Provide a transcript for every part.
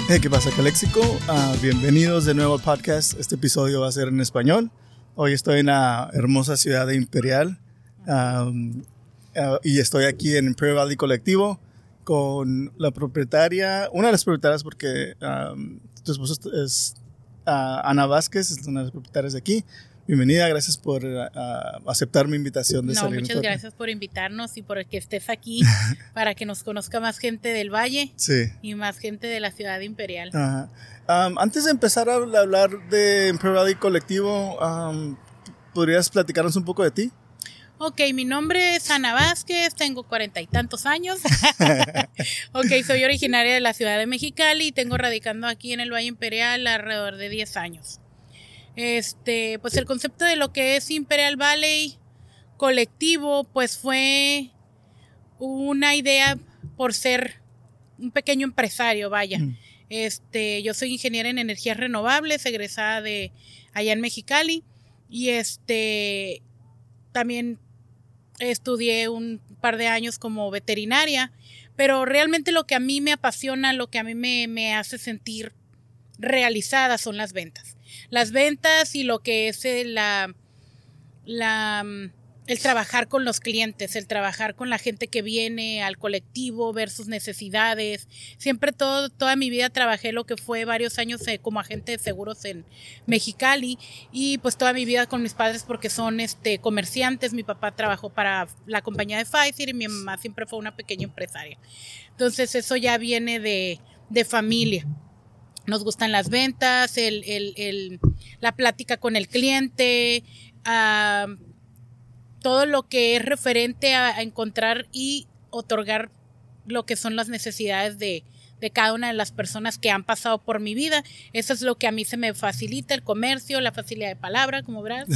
Hey, ¿qué pasa, Caléxico? Bienvenidos de nuevo al podcast. Este episodio va a ser en español. Hoy estoy en la hermosa ciudad de Imperial y estoy aquí en Imperial Valley Colectivo con la propietaria, una de las propietarias, porque tu esposa es Ana Vázquez, es una de las propietarias de aquí. Bienvenida, gracias por aceptar mi invitación de salir. Muchas gracias por invitarnos y por que estés aquí para que nos conozca más gente del Valle, sí, y más gente de la ciudad imperial. Antes de empezar a hablar de Imperial Valley Colectivo, ¿podrías platicarnos un poco de ti? Ok, mi nombre es Ana Vázquez, tengo 40 y tantos años. Ok, soy originaria de la ciudad de Mexicali y tengo radicando aquí en el Valle Imperial alrededor de 10 años. Pues el concepto de lo que es Imperial Valley Colectivo, pues fue una idea por ser un pequeño empresario, vaya. Yo soy ingeniera en energías renovables, egresada de allá en Mexicali, y también estudié un par de años como veterinaria, pero realmente lo que a mí me apasiona, lo que a mí me hace sentir realizada son las ventas. Las ventas y lo que es el trabajar con los clientes, el trabajar con la gente que viene al colectivo, ver sus necesidades. Siempre toda mi vida trabajé lo que fue varios años como agente de seguros en Mexicali, y pues toda mi vida con mis padres porque son comerciantes. Mi papá trabajó para la compañía de Pfizer y mi mamá siempre fue una pequeña empresaria. Entonces eso ya viene de familia. Nos gustan las ventas, la plática con el cliente, todo lo que es referente a encontrar y otorgar lo que son las necesidades de cada una de las personas que han pasado por mi vida. Eso es lo que a mí se me facilita, el comercio, la facilidad de palabra, como verás.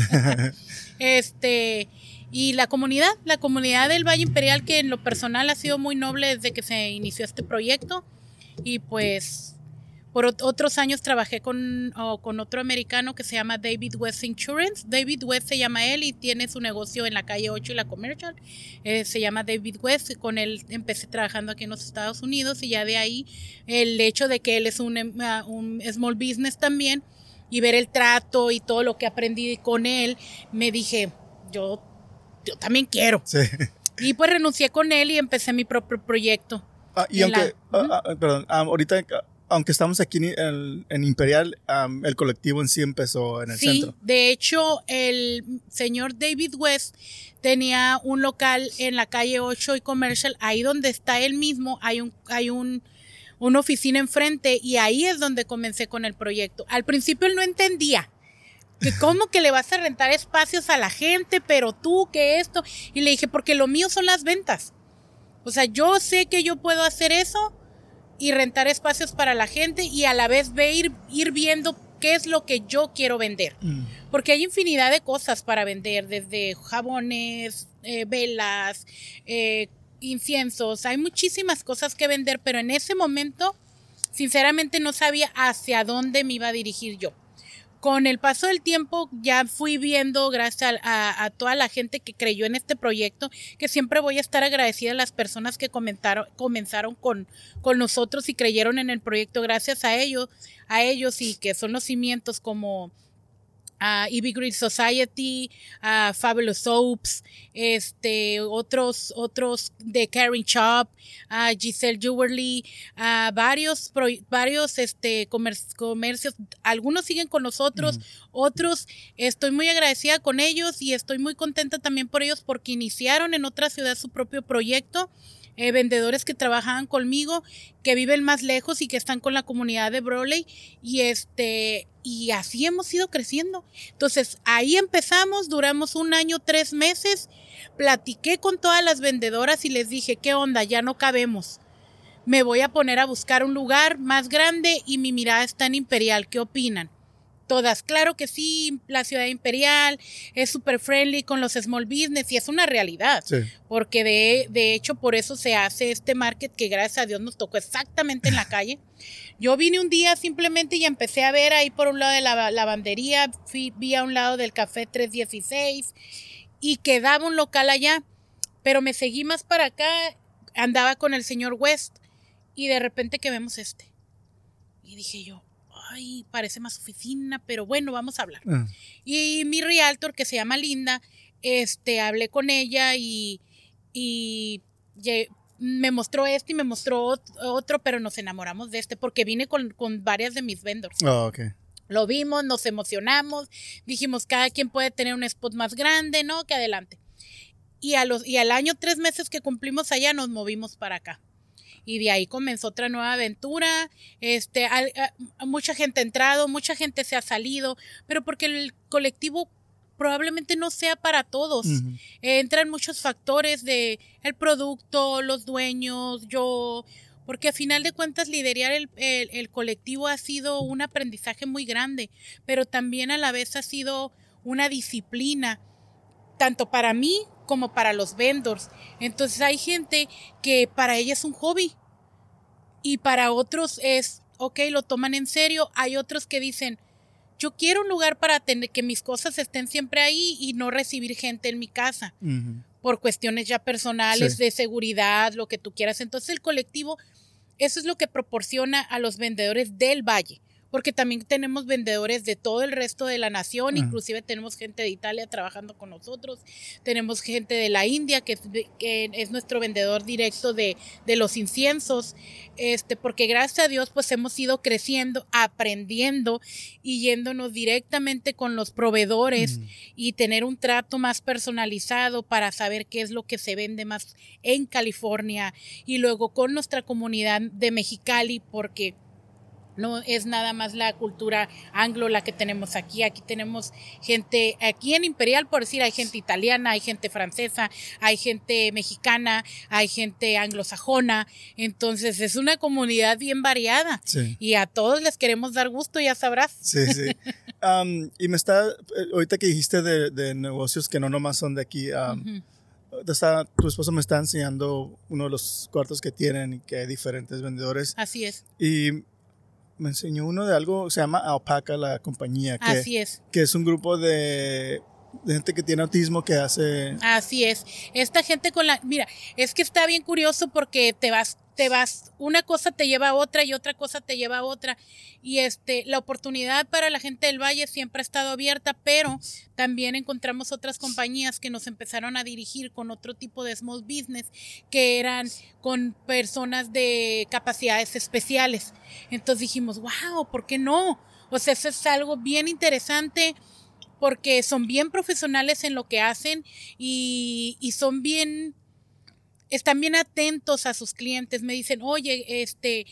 Y la comunidad del Valle Imperial, que en lo personal ha sido muy noble desde que se inició este proyecto. Y pues por otros años trabajé con otro americano que se llama David West Insurance. David West se llama él y tiene su negocio en la calle 8 y la Commercial. Se llama David West. Con él empecé trabajando aquí en los Estados Unidos, y ya de ahí el hecho de que él es un small business también, y ver el trato y todo lo que aprendí con él, me dije, yo también quiero. Sí. Y pues renuncié con él y empecé mi propio proyecto. Ahorita, aunque estamos aquí en Imperial, el colectivo en sí empezó en el centro. Sí, de hecho, el señor David West tenía un local en la calle 8 y Commercial, ahí donde está él mismo, hay una oficina enfrente, y ahí es donde comencé con el proyecto. Al principio él no entendía que cómo que le vas a rentar espacios a la gente, pero tú, que esto, y le dije, porque lo mío son las ventas. O sea, yo sé que yo puedo hacer eso y rentar espacios para la gente, y a la vez ir viendo qué es lo que yo quiero vender. Porque hay infinidad de cosas para vender, desde jabones, velas, inciensos. Hay muchísimas cosas que vender, pero en ese momento, sinceramente, no sabía hacia dónde me iba a dirigir yo. Con el paso del tiempo ya fui viendo, gracias a toda la gente que creyó en este proyecto, que siempre voy a estar agradecida a las personas que comenzaron con nosotros y creyeron en el proyecto. Gracias a ellos, y que son los cimientos como EV Grid Society, Fabulous Soaps, otros de Caring Shop, Giselle Jewelry, varios comercios. Algunos siguen con nosotros, otros estoy muy agradecida con ellos, y estoy muy contenta también por ellos porque iniciaron en otra ciudad su propio proyecto. Vendedores que trabajaban conmigo, que viven más lejos y que están con la comunidad de Brawley, y así hemos ido creciendo. Entonces ahí empezamos, duramos 1 año, 3 meses, platiqué con todas las vendedoras y les dije, ¿qué onda? Ya no cabemos, me voy a poner a buscar un lugar más grande y mi mirada está en Imperial, ¿qué opinan? Todas, claro que sí, la ciudad imperial es súper friendly con los small business, y es una realidad, sí. Porque de hecho por eso se hace este market que gracias a Dios nos tocó exactamente en la calle. Yo vine un día simplemente y empecé a ver ahí por un lado de la lavandería, vi a un lado del café 316 y quedaba un local allá, pero me seguí más para acá, andaba con el señor West y de repente que vemos Y dije yo, ay, parece más oficina, pero bueno, vamos a hablar. Y mi realtor, que se llama Linda, hablé con ella y me mostró y me mostró otro, pero nos enamoramos de porque vine con varias de mis vendors. Oh, okay. Lo vimos, nos emocionamos, dijimos, cada quien puede tener un spot más grande, ¿no? Que adelante. Y al año, 3 meses que cumplimos allá, nos movimos para acá. Y de ahí comenzó otra nueva aventura. Mucha gente ha entrado, mucha gente se ha salido, pero porque el colectivo probablemente no sea para todos. Uh-huh. Entran muchos factores de el producto, los dueños, yo, porque a final de cuentas liderar el colectivo ha sido un aprendizaje muy grande, pero también a la vez ha sido una disciplina, tanto para mí como para los vendors. Entonces hay gente que para ella es un hobby y para otros es, lo toman en serio. Hay otros que dicen, yo quiero un lugar para tener que mis cosas estén siempre ahí y no recibir gente en mi casa. Uh-huh. Por cuestiones ya personales, sí, de seguridad, lo que tú quieras. Entonces el colectivo, eso es lo que proporciona a los vendedores del Valle. Porque también tenemos vendedores de todo el resto de la nación, uh-huh, inclusive tenemos gente de Italia trabajando con nosotros, tenemos gente de la India que es nuestro vendedor directo de los inciensos, porque gracias a Dios pues hemos ido creciendo, aprendiendo y yéndonos directamente con los proveedores, uh-huh, y tener un trato más personalizado para saber qué es lo que se vende más en California y luego con nuestra comunidad de Mexicali, porque no es nada más la cultura anglo la que tenemos aquí. Aquí tenemos gente, aquí en Imperial, por decir, hay gente italiana, hay gente francesa, hay gente mexicana, hay gente anglosajona. Entonces es una comunidad bien variada. Sí. Y a todos les queremos dar gusto, ya sabrás. Sí, sí. Y ahorita que dijiste de negocios que no nomás son de aquí, uh-huh, tu esposo me está enseñando uno de los cuartos que tienen y que hay diferentes vendedores. Así es. Y me enseñó uno de algo, se llama Alpaca, la compañía. Así es. Que es un grupo de gente que tiene autismo que hace... Así es. Esta gente mira, es que está bien curioso porque te vas, una cosa te lleva a otra y otra cosa te lleva a otra. Y la oportunidad para la gente del Valle siempre ha estado abierta, pero también encontramos otras compañías que nos empezaron a dirigir con otro tipo de small business, que eran con personas de capacidades especiales. Entonces dijimos, wow, ¿por qué no? O sea, eso es algo bien interesante, porque son bien profesionales en lo que hacen y están bien atentos a sus clientes. Me dicen, oye,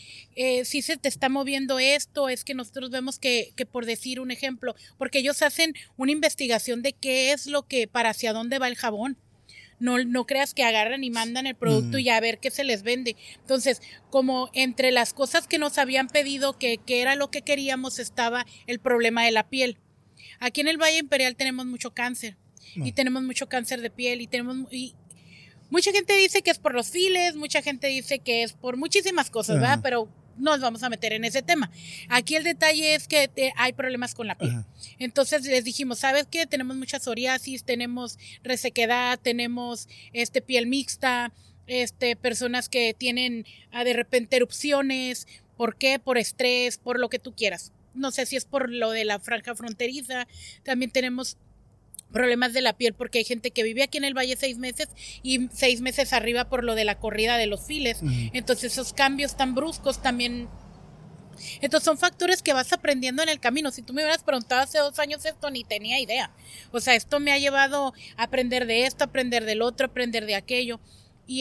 si se te está moviendo esto, es que nosotros vemos que por decir un ejemplo, porque ellos hacen una investigación de qué es para hacia dónde va el jabón. No creas que agarran y mandan el producto y a ver qué se les vende. Entonces, como entre las cosas que nos habían pedido que era lo que queríamos, estaba el problema de la piel. Aquí en el Valle Imperial tenemos mucho cáncer, y tenemos mucho cáncer de piel, y mucha gente dice que es por los files, mucha gente dice que es por muchísimas cosas, uh-huh, ¿verdad? Pero no nos vamos a meter en ese tema. Aquí el detalle es que hay problemas con la piel. Uh-huh. Entonces les dijimos, ¿sabes qué? Tenemos mucha psoriasis, tenemos resequedad, tenemos piel mixta, personas que tienen de repente erupciones. ¿Por qué? Por estrés, por lo que tú quieras. No sé si es por lo de la franja fronteriza. También tenemos problemas de la piel porque hay gente que vive aquí en el Valle 6 meses y 6 meses arriba por lo de la corrida de los files. Uh-huh. Entonces esos cambios tan bruscos también. Entonces son factores que vas aprendiendo en el camino. Si tú me hubieras preguntado hace 2 años esto, ni tenía idea. O sea, esto me ha llevado a aprender de esto, aprender del otro, aprender de aquello. Y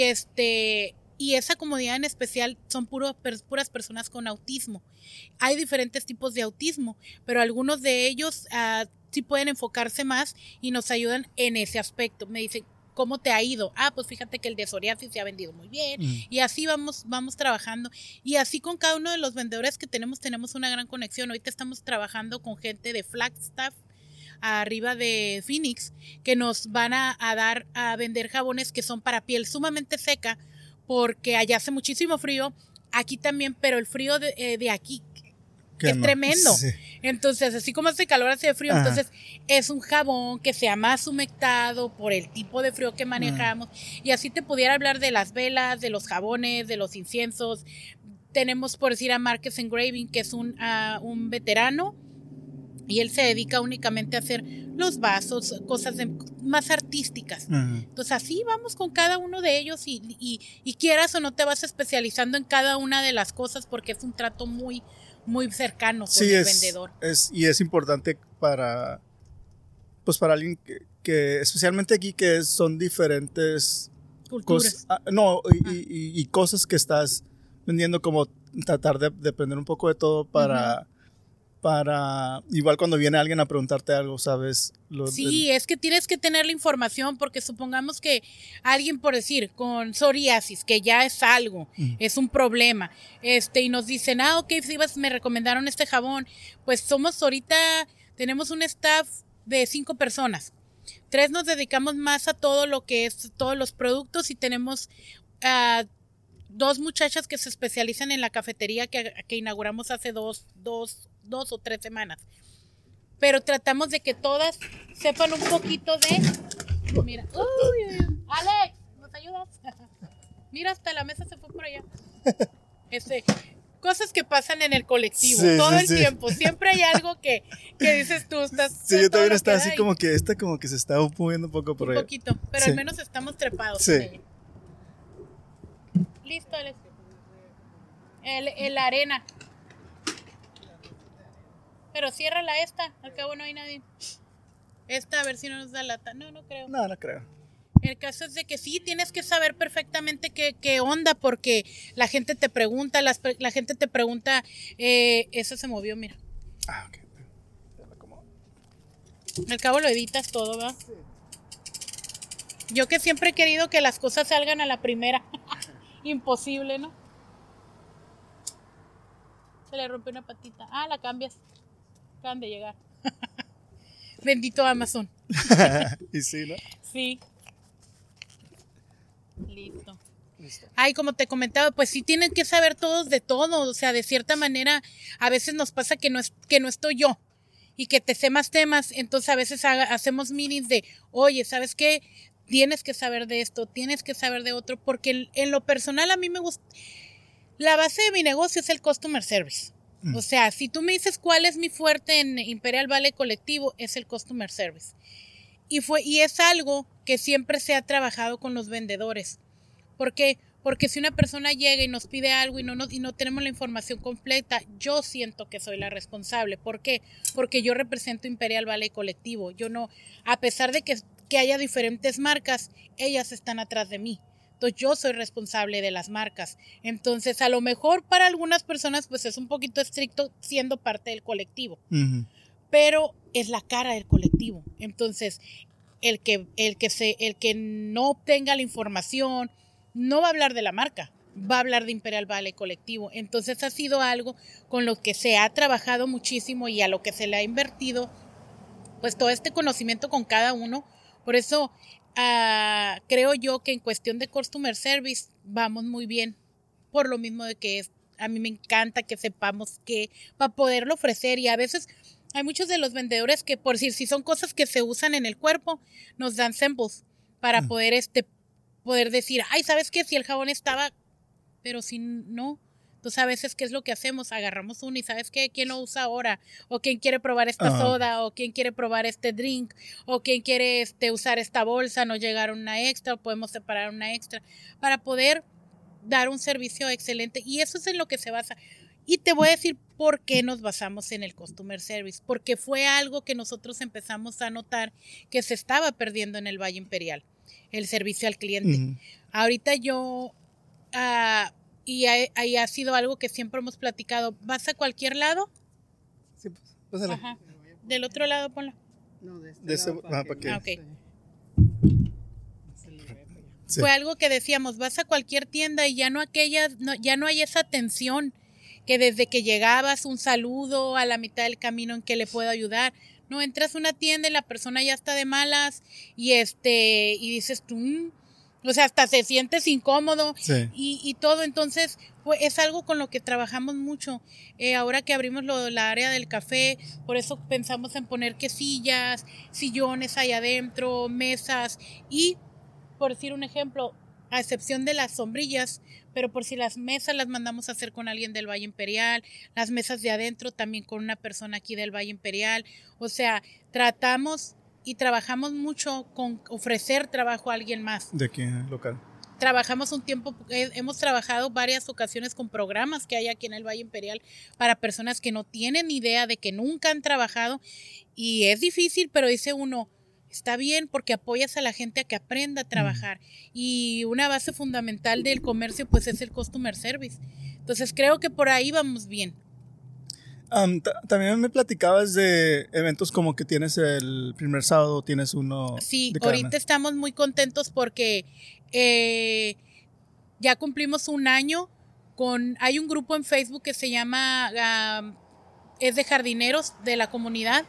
esa comunidad en especial son puras personas con autismo. Hay diferentes tipos de autismo, pero algunos de ellos sí pueden enfocarse más y nos ayudan en ese aspecto. Me dicen, ¿cómo te ha ido? Pues fíjate que el de psoriasis se ha vendido muy bien. Y así vamos trabajando. Y así con cada uno de los vendedores que tenemos una gran conexión. Ahorita estamos trabajando con gente de Flagstaff, arriba de Phoenix, que nos van a dar a vender jabones que son para piel sumamente seca, porque allá hace muchísimo frío, aquí también, pero el frío de aquí es tremendo. Sí. Entonces, así como hace calor, hace frío. Ajá. Entonces es un jabón que sea más humectado por el tipo de frío que manejamos. Y así te pudiera hablar de las velas, de los jabones, de los inciensos, Tenemos, por decir, a Márquez Engraving, que es un veterano, y él se dedica únicamente a hacer los vasos, cosas más artísticas. Entonces así vamos con cada uno de ellos y quieras o no te vas especializando en cada una de las cosas porque es un trato muy, muy cercano con el vendedor. Y es importante para alguien que especialmente aquí son diferentes culturas. Y cosas que estás vendiendo, como tratar de aprender un poco de todo para igual cuando viene alguien a preguntarte algo, ¿sabes? Es que tienes que tener la información, porque supongamos que alguien, por decir, con psoriasis, que ya es algo, es un problema, y nos dicen, ok, me recomendaron este jabón, pues tenemos un staff de 5 personas, 3 nos dedicamos más a todo lo que es, todos los productos, y tenemos 2 muchachas que se especializan en la cafetería que inauguramos hace 2 o 3 semanas. Pero tratamos de que todas sepan un poquito de... Mira, Alex, ¿nos ayudas? Mira, hasta la mesa se fue por allá. Cosas que pasan en el colectivo todo el tiempo. Siempre hay algo que dices tú. Yo también estaba así como que se está moviendo un poco por allá. Un poquito, pero al menos estamos trepados. Sí. Listo, Alex. La arena. Pero ciérrala esta, al cabo no hay nadie. Esta, a ver si no nos da lata. No creo. No creo. El caso es de que sí, tienes que saber perfectamente qué onda, porque la gente te pregunta, la gente te pregunta, eso se movió, mira. Ok. Al cabo lo editas todo, ¿verdad? Sí. Yo que siempre he querido que las cosas salgan a la primera. Imposible, ¿no? Se le rompió una patita. La cambias. Acaban de llegar. Bendito Amazon. Y sí, ¿no? Sí. Listo. Como te comentaba, pues sí tienen que saber todos de todo. O sea, de cierta manera, a veces nos pasa que no estoy yo y que te sé más temas. Entonces a veces hacemos meetings de, oye, ¿sabes qué? Tienes que saber de esto, tienes que saber de otro, porque en lo personal a mí me gusta. La base de mi negocio es el customer service. O sea, si tú me dices cuál es mi fuerte en Imperial Valley Colectivo, es el customer service. Y es algo que siempre se ha trabajado con los vendedores. ¿Por qué? Porque si una persona llega y nos pide algo y no tenemos la información completa, yo siento que soy la responsable. ¿Por qué? Porque yo represento Imperial Valley Colectivo. Yo no, a pesar de que haya diferentes marcas, ellas están atrás de mí. Entonces yo soy responsable de las marcas. Entonces a lo mejor para algunas personas pues es un poquito estricto siendo parte del colectivo. Pero es la cara del colectivo. Entonces el que no obtenga la información no va a hablar de la marca, va a hablar de Imperial Valley Colectivo. Entonces ha sido algo con lo que se ha trabajado muchísimo y a lo que se le ha invertido pues todo este conocimiento con cada uno. Por eso creo yo que en cuestión de customer service vamos muy bien, por lo mismo de que a mí me encanta que sepamos que para poderlo ofrecer. Y a veces hay muchos de los vendedores que, por decir, si son cosas que se usan en el cuerpo, nos dan samples para poder decir, ¿sabes qué? Si el jabón estaba, pero si no. Entonces a veces, ¿qué es lo que hacemos? Agarramos uno y ¿sabes qué? ¿Quién lo usa ahora? O ¿quién quiere probar esta soda? O ¿quién quiere probar este drink? O ¿quién quiere usar esta bolsa? Nos llegaron una extra, o podemos separar una extra para poder dar un servicio excelente. Y eso es en lo que se basa. Y te voy a decir por qué nos basamos en el customer service. Porque fue algo que nosotros empezamos a notar que se estaba perdiendo en el Valle Imperial, el servicio al cliente. Ahorita yo... y ahí ha sido algo que siempre hemos platicado. ¿Vas a cualquier lado? Sí, pues. Ajá. Del otro lado, ponla. No, de este lado. ¿Para qué? Ok. Sí. Fue algo que decíamos, vas a cualquier tienda y ya no hay esa atención que desde que llegabas, un saludo a la mitad del camino en que le puedo ayudar. No, entras a una tienda y la persona ya está de malas y y dices tú... O sea, hasta se sientes incómodo y todo. Entonces, pues, es algo con lo que trabajamos mucho. Ahora que abrimos la área del café, por eso pensamos en poner sillas, sillones ahí adentro, mesas. Y, por decir un ejemplo, a excepción de las sombrillas, pero por si las mesas las mandamos a hacer con alguien del Valle Imperial, las mesas de adentro también con una persona aquí del Valle Imperial. O sea, tratamos y trabajamos mucho con ofrecer trabajo a alguien más. De aquí, local. Trabajamos un tiempo, hemos trabajado varias ocasiones con programas que hay aquí en el Valle Imperial para personas que no tienen idea, de que nunca han trabajado, y es difícil, pero dice uno, está bien porque apoyas a la gente a que aprenda a trabajar, y una base fundamental del comercio pues es el customer service. Entonces creo que por ahí vamos bien. También me platicabas de eventos como que tienes el primer sábado, tienes uno. Sí, de cada ahorita mes. estamos muy contentos porque ya cumplimos un año hay un grupo en Facebook que se llama, es de jardineros de la comunidad,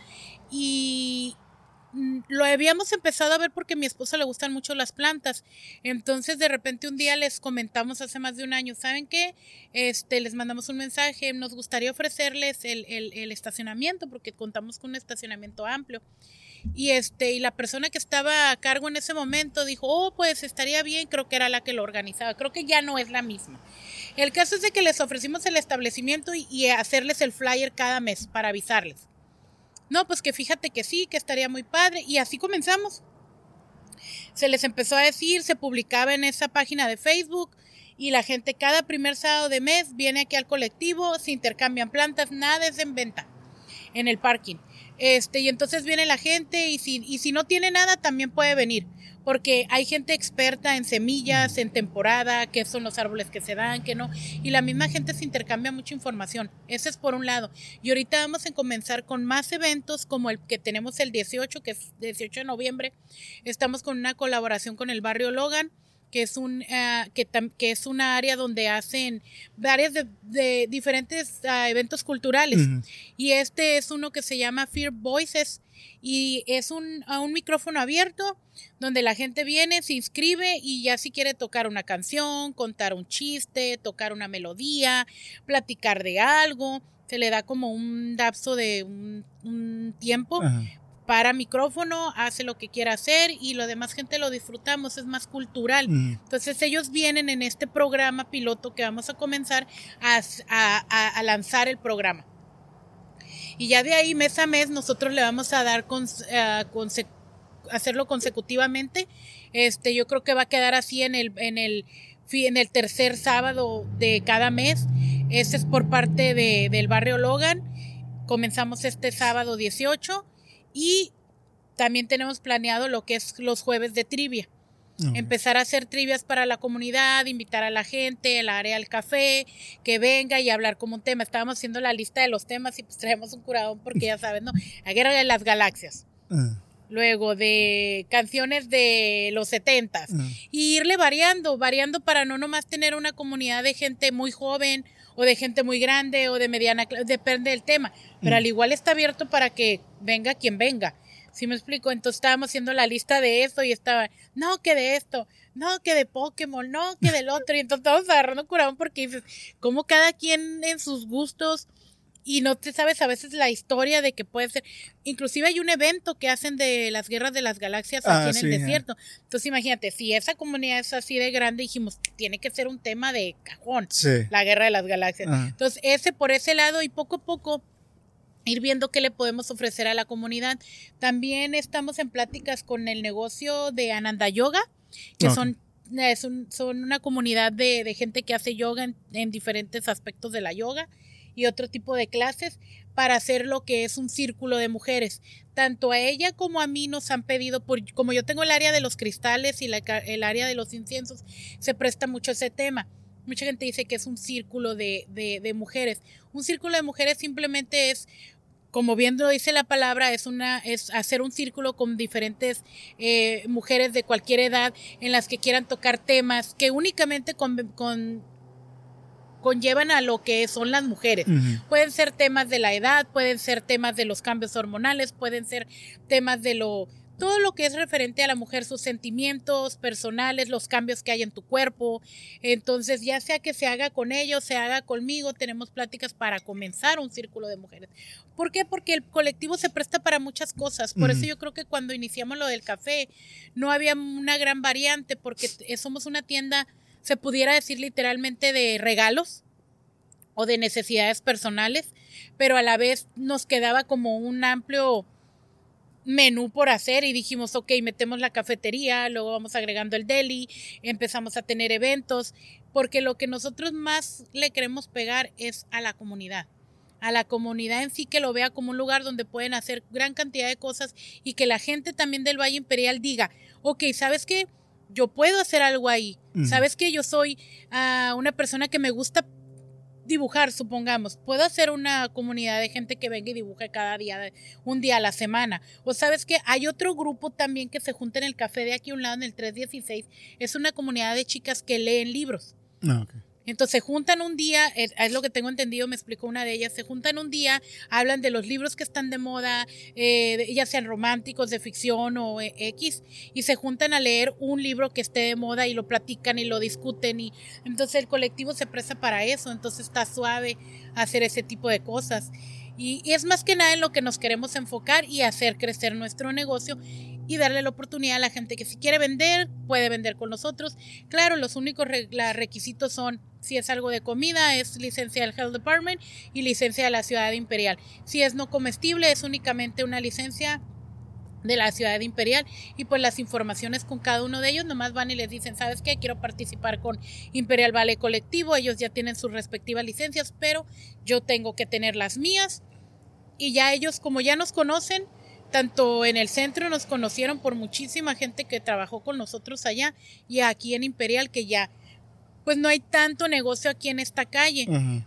y lo habíamos empezado a ver porque a mi esposa le gustan mucho las plantas. Entonces de repente un día les comentamos hace más de un año, ¿saben qué? Les mandamos un mensaje, nos gustaría ofrecerles el estacionamiento porque contamos con un estacionamiento amplio. Y la persona que estaba a cargo en ese momento dijo, oh, pues estaría bien, creo que era la que lo organizaba, creo que ya no es la misma. El caso es de que les ofrecimos el establecimiento y hacerles el flyer cada mes para avisarles. No, pues que fíjate que sí, que estaría muy padre. Y así comenzamos. Se les empezó a decir, se publicaba en esa página de Facebook y la gente cada primer sábado de mes viene aquí al colectivo, se intercambian plantas, nada es en venta en el parking. Y entonces viene la gente y si no tiene nada también puede venir, porque hay gente experta en semillas, en temporada, qué son los árboles que se dan, qué no, y la misma gente se intercambia mucha información. Ese es por un lado. Y ahorita vamos a comenzar con más eventos como el que tenemos el 18, que es 18 de noviembre. Estamos con una colaboración con el barrio Logan, que es que es una área donde hacen varias de diferentes eventos culturales. Y es uno que se llama Fear Voices, y es un micrófono abierto donde la gente viene, se inscribe y ya si quiere tocar una canción, contar un chiste, tocar una melodía, platicar de algo, se le da como un lapso de un tiempo. Para micrófono, hace lo que quiera hacer y lo demás gente lo disfrutamos, es más cultural. Entonces ellos vienen en este programa piloto que vamos a comenzar a lanzar el programa. Y ya de ahí mes a mes nosotros le vamos a dar hacerlo consecutivamente. Yo creo que va a quedar así en el tercer sábado de cada mes. Este es por parte del barrio Logan. Comenzamos este sábado 18. Y también tenemos planeado lo que es los jueves de trivia. Empezar a hacer trivias para la comunidad, invitar a la gente, el área del café, que venga y hablar como un tema. Estábamos haciendo la lista de los temas y pues traemos un curadón porque ya saben, ¿no? La Guerra de las Galaxias. Luego de canciones de los 70s. Y irle variando para no nomás tener una comunidad de gente muy joven o de gente muy grande o de mediana, depende del tema. Pero al igual está abierto para que venga quien venga. ¿Sí me explico? Entonces estábamos haciendo la lista de eso y estaba, no, que de esto, no, que de Pokémon, no, que del otro. Y entonces estábamos agarrando curadón porque dices, como cada quien en sus gustos y no te sabes a veces la historia de que puede ser. Inclusive hay un evento que hacen de las guerras de las galaxias aquí en el desierto. Entonces imagínate, si esa comunidad es así de grande, dijimos, tiene que ser un tema de cajón, la guerra de las galaxias. Entonces por ese lado y poco a poco ir viendo qué le podemos ofrecer a la comunidad. También estamos en pláticas con el negocio de Ananda Yoga, que son una comunidad de gente que hace yoga en diferentes aspectos de la yoga y otro tipo de clases para hacer lo que es un círculo de mujeres. Tanto a ella como a mí nos han pedido, como yo tengo el área de los cristales y el área de los inciensos, se presta mucho ese tema. Mucha gente dice que es un círculo de mujeres. Un círculo de mujeres simplemente es, como bien lo dice la palabra, es hacer un círculo con diferentes mujeres de cualquier edad en las que quieran tocar temas que únicamente conllevan a lo que son las mujeres. Pueden ser temas de la edad, pueden ser temas de los cambios hormonales, pueden ser temas de todo lo que es referente a la mujer, sus sentimientos personales, los cambios que hay en tu cuerpo. Entonces, ya sea que se haga con ellos, se haga conmigo, tenemos pláticas para comenzar un círculo de mujeres. ¿Por qué? Porque el colectivo se presta para muchas cosas. Por eso yo creo que cuando iniciamos lo del café, no había una gran variante, porque somos una tienda, se pudiera decir literalmente, de regalos o de necesidades personales, pero a la vez nos quedaba como un amplio menú por hacer y dijimos, ok, metemos la cafetería, luego vamos agregando el deli, empezamos a tener eventos, porque lo que nosotros más le queremos pegar es a la comunidad en sí, que lo vea como un lugar donde pueden hacer gran cantidad de cosas y que la gente también del Valle Imperial diga, ok, ¿sabes qué? Yo puedo hacer algo ahí, ¿sabes qué? Yo soy una persona que me gusta dibujar, supongamos, puedo hacer una comunidad de gente que venga y dibuje cada día, un día a la semana. O sabes que hay otro grupo también que se junta en el café de aquí a un lado, en el 316, es una comunidad de chicas que leen libros. Okay. Entonces se juntan un día, es lo que tengo entendido, me explicó una de ellas, se juntan un día, hablan de los libros que están de moda, ya sean románticos, de ficción o X, y se juntan a leer un libro que esté de moda y lo platican y lo discuten, y entonces el colectivo se presta para eso, entonces está suave hacer ese tipo de cosas. Y es más que nada en lo que nos queremos enfocar y hacer crecer nuestro negocio y darle la oportunidad a la gente que si quiere vender, puede vender con nosotros. Claro, los únicos requisitos son, si es algo de comida, es licencia del Health Department y licencia de la Ciudad Imperial. Si es no comestible, es únicamente una licencia de la Ciudad Imperial, y pues las informaciones con cada uno de ellos nomás van y les dicen, ¿sabes qué? Quiero participar con Imperial Valley Colectivo, ellos ya tienen sus respectivas licencias, pero yo tengo que tener las mías, y ya ellos, como ya nos conocen, tanto en el centro nos conocieron por muchísima gente que trabajó con nosotros allá, y aquí en Imperial, que ya pues no hay tanto negocio aquí en esta calle,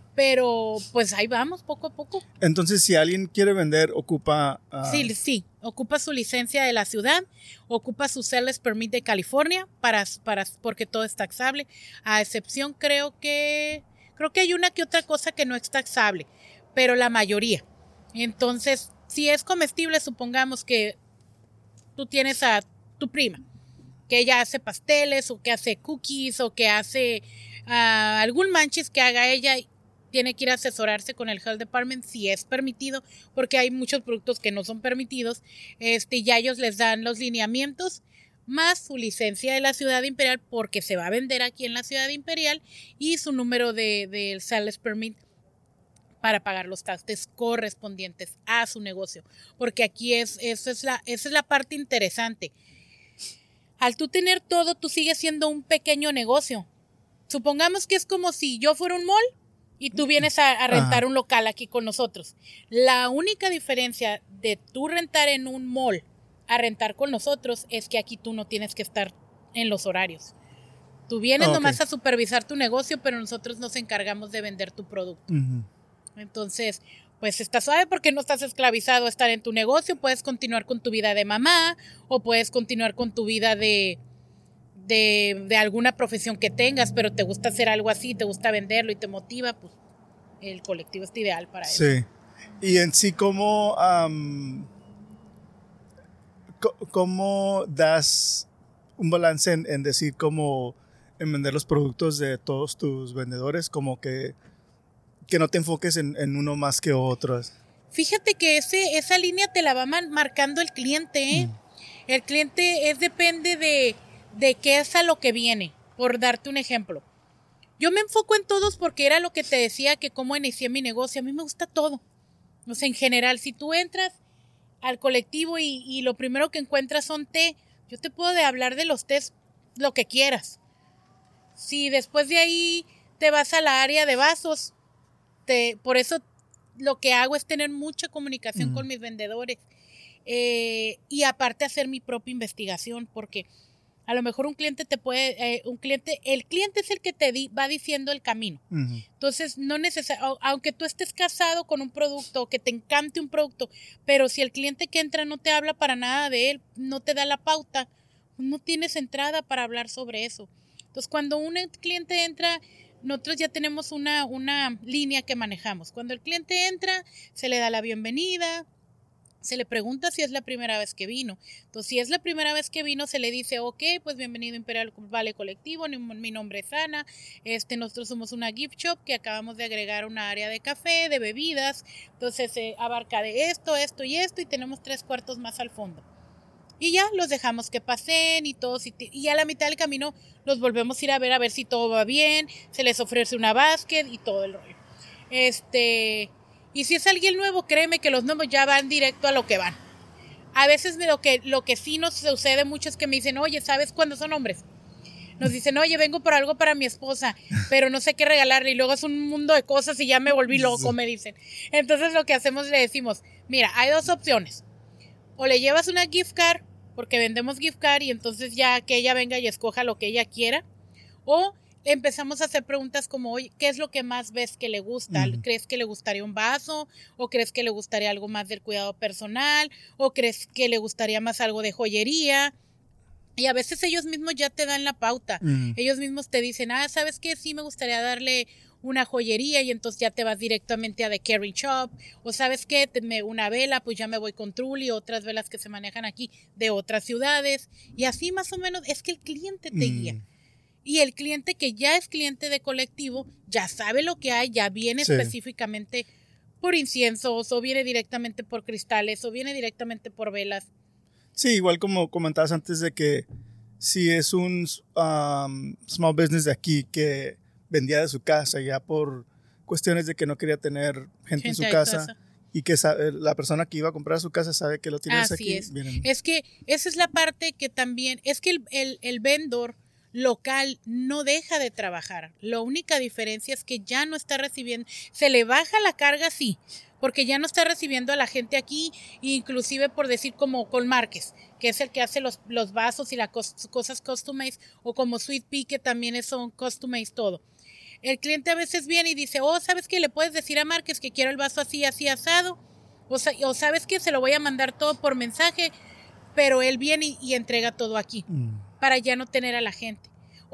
pero pues ahí vamos poco a poco. Entonces, si alguien quiere vender, ocupa... Sí, ocupa su licencia de la ciudad, ocupa su Sales Permit de California, porque todo es taxable, a excepción creo que hay una que otra cosa que no es taxable, pero la mayoría. Entonces, si es comestible, supongamos que tú tienes a tu prima, que ella hace pasteles o que hace cookies o que hace algún manchis que haga ella, tiene que ir a asesorarse con el Health Department si es permitido, porque hay muchos productos que no son permitidos, ya ellos les dan los lineamientos más su licencia de la Ciudad Imperial, porque se va a vender aquí en la Ciudad Imperial, y su número de Sales Permit para pagar los taxes correspondientes a su negocio, porque aquí esa es la parte interesante. Al tú tener todo, tú sigues siendo un pequeño negocio. Supongamos que es como si yo fuera un mall y tú vienes a rentar un local aquí con nosotros. La única diferencia de tú rentar en un mall a rentar con nosotros es que aquí tú no tienes que estar en los horarios. Tú vienes nomás a supervisar tu negocio, pero nosotros nos encargamos de vender tu producto. Entonces, pues está suave porque no estás esclavizado a estar en tu negocio, puedes continuar con tu vida de mamá o puedes continuar con tu vida de alguna profesión que tengas, pero te gusta hacer algo así, te gusta venderlo y te motiva, pues el colectivo está ideal para eso. Sí. Y en sí, ¿cómo das un balance en decir cómo en vender los productos de todos tus vendedores, como que no te enfoques en uno más que otros? Fíjate que esa línea te la va marcando el cliente, ¿eh? El cliente depende de qué es a lo que viene, por darte un ejemplo. Yo me enfoco en todos porque era lo que te decía, que cómo inicié mi negocio. A mí me gusta todo. O sea, en general, si tú entras al colectivo y lo primero que encuentras son té, yo te puedo hablar de los tés lo que quieras. Si después de ahí te vas a la área de vasos, por eso lo que hago es tener mucha comunicación con mis vendedores, y aparte hacer mi propia investigación, porque a lo mejor un cliente el cliente es el que te va diciendo el camino. Entonces, no aunque tú estés casado con un producto o que te encante un producto, pero si el cliente que entra no te habla para nada de él, no te da la pauta, no tienes entrada para hablar sobre eso. Entonces, cuando un cliente entra, nosotros ya tenemos una línea que manejamos. Cuando el cliente entra, se le da la bienvenida, se le pregunta si es la primera vez que vino. Entonces, si es la primera vez que vino, se le dice, ok, pues bienvenido a Imperial Valley Colectivo, mi nombre es Ana, nosotros somos una gift shop que acabamos de agregar una área de café, de bebidas, entonces abarca de esto, esto y esto, y tenemos 3 cuartos más al fondo. Y ya los dejamos que pasen y todos, y a la mitad del camino los volvemos a ir a ver si todo va bien, se les ofrece una basket y todo el rollo. Y si es alguien nuevo, créeme que los nuevos ya van directo a lo que van. A veces lo que sí nos sucede mucho es que me dicen, oye, ¿sabes cuándo son hombres? Nos dicen, oye, vengo por algo para mi esposa, pero no sé qué regalarle. Y luego es un mundo de cosas y ya me volví loco, me dicen. Entonces lo que hacemos, le decimos, mira, hay 2 opciones. O le llevas una gift card, porque vendemos gift card, y entonces ya que ella venga y escoja lo que ella quiera. O empezamos a hacer preguntas como, oye, ¿qué es lo que más ves que le gusta? ¿Crees que le gustaría un vaso? ¿O crees que le gustaría algo más del cuidado personal? ¿O crees que le gustaría más algo de joyería? Y a veces ellos mismos ya te dan la pauta. Ellos mismos te dicen, ¿sabes qué? Sí me gustaría darle una joyería, y entonces ya te vas directamente a The Caring Shop. O ¿sabes qué? Una vela, pues ya me voy con Trulli, otras velas que se manejan aquí de otras ciudades. Y así más o menos es que el cliente te guía. Y el cliente que ya es cliente de colectivo ya sabe lo que hay, ya viene específicamente por inciensos, o viene directamente por cristales, o viene directamente por velas. Sí, igual como comentabas antes de que si es un small business de aquí que vendía de su casa ya por cuestiones de que no quería tener gente en su casa, y que la persona que iba a comprar a su casa sabe que lo tienes aquí. Así es. Es que esa es la parte que también, es que el vendor local no deja de trabajar. La única diferencia es que ya no está recibiendo, se le baja la carga, sí, porque ya no está recibiendo a la gente aquí, inclusive por decir como Col Márquez, que es el que hace los vasos y las cosas customized, o como Sweet Pea, que también son customized todo. El cliente a veces viene y dice, ¿sabes qué? Le puedes decir a Márquez que quiero el vaso así, así, asado, o ¿sabes qué? Se lo voy a mandar todo por mensaje, pero él viene y entrega todo aquí, para ya no tener a la gente.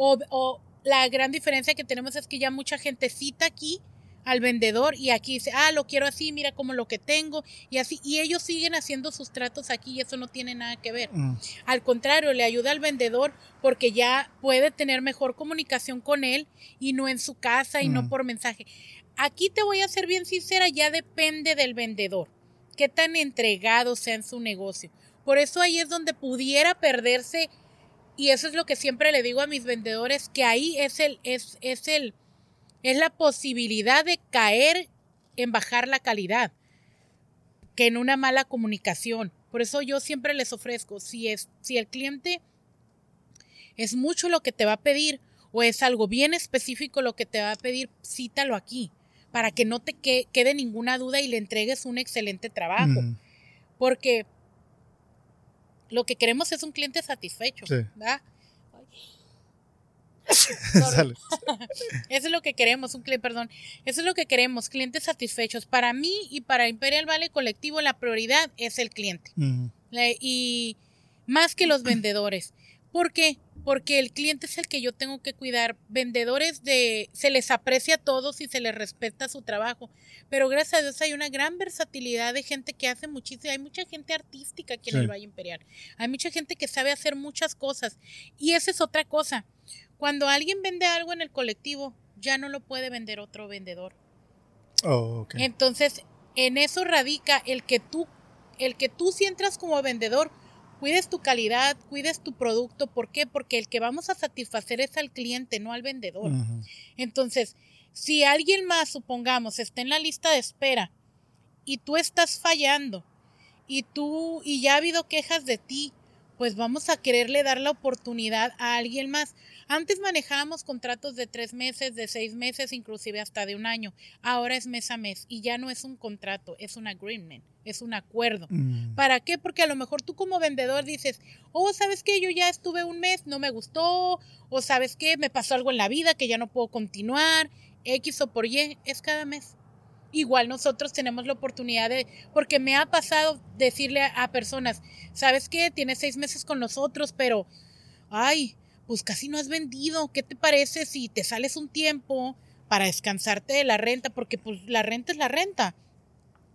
O la gran diferencia que tenemos es que ya mucha gente cita aquí al vendedor, y aquí dice, lo quiero así, mira como lo que tengo, y así, y ellos siguen haciendo sus tratos aquí, y eso no tiene nada que ver. Al contrario, le ayuda al vendedor porque ya puede tener mejor comunicación con él, y no en su casa y no por mensaje. Aquí te voy a ser bien sincera, ya depende del vendedor, qué tan entregado sea en su negocio. Por eso ahí es donde pudiera perderse, y eso es lo que siempre le digo a mis vendedores, que ahí es la posibilidad de caer en bajar la calidad, que en una mala comunicación. Por eso yo siempre les ofrezco, si el cliente es mucho lo que te va a pedir, o es algo bien específico lo que te va a pedir, cítalo aquí, para que no te quede ninguna duda y le entregues un excelente trabajo. Porque lo que queremos es un cliente satisfecho, ¿verdad? Eso es lo que queremos, eso es lo que queremos, clientes satisfechos. Para mí y para Imperial Valley Colectivo, la prioridad es el cliente. Y más que los vendedores. ¿Por qué? Porque el cliente es el que yo tengo que cuidar. Vendedores se les aprecia a todos y se les respeta su trabajo, pero gracias a Dios hay una gran versatilidad de gente que hace muchísimo. Hay mucha gente artística aquí en el Valle Imperial, hay mucha gente que sabe hacer muchas cosas, y esa es otra cosa. Cuando alguien vende algo en el colectivo, ya no lo puede vender otro vendedor. Entonces, en eso radica el que tú si entras como vendedor, cuides tu calidad, cuides tu producto. ¿Por qué? Porque el que vamos a satisfacer es al cliente, no al vendedor. Entonces, si alguien más, supongamos, está en la lista de espera y tú estás fallando y ya ha habido quejas de ti, pues vamos a quererle dar la oportunidad a alguien más. Antes manejábamos contratos de 3 meses, de 6 meses, inclusive hasta de 1 año. Ahora es mes a mes, y ya no es un contrato, es un agreement, es un acuerdo. ¿Para qué? Porque a lo mejor tú como vendedor dices, ¿sabes qué? Yo ya estuve 1 mes, no me gustó, o ¿sabes qué? Me pasó algo en la vida que ya no puedo continuar, X o por Y, es cada mes. Igual nosotros tenemos la oportunidad porque me ha pasado decirle a personas, ¿sabes qué? Tienes 6 meses con nosotros, pero, pues casi no has vendido. ¿Qué te parece si te sales un tiempo para descansarte de la renta? Porque pues la renta es la renta.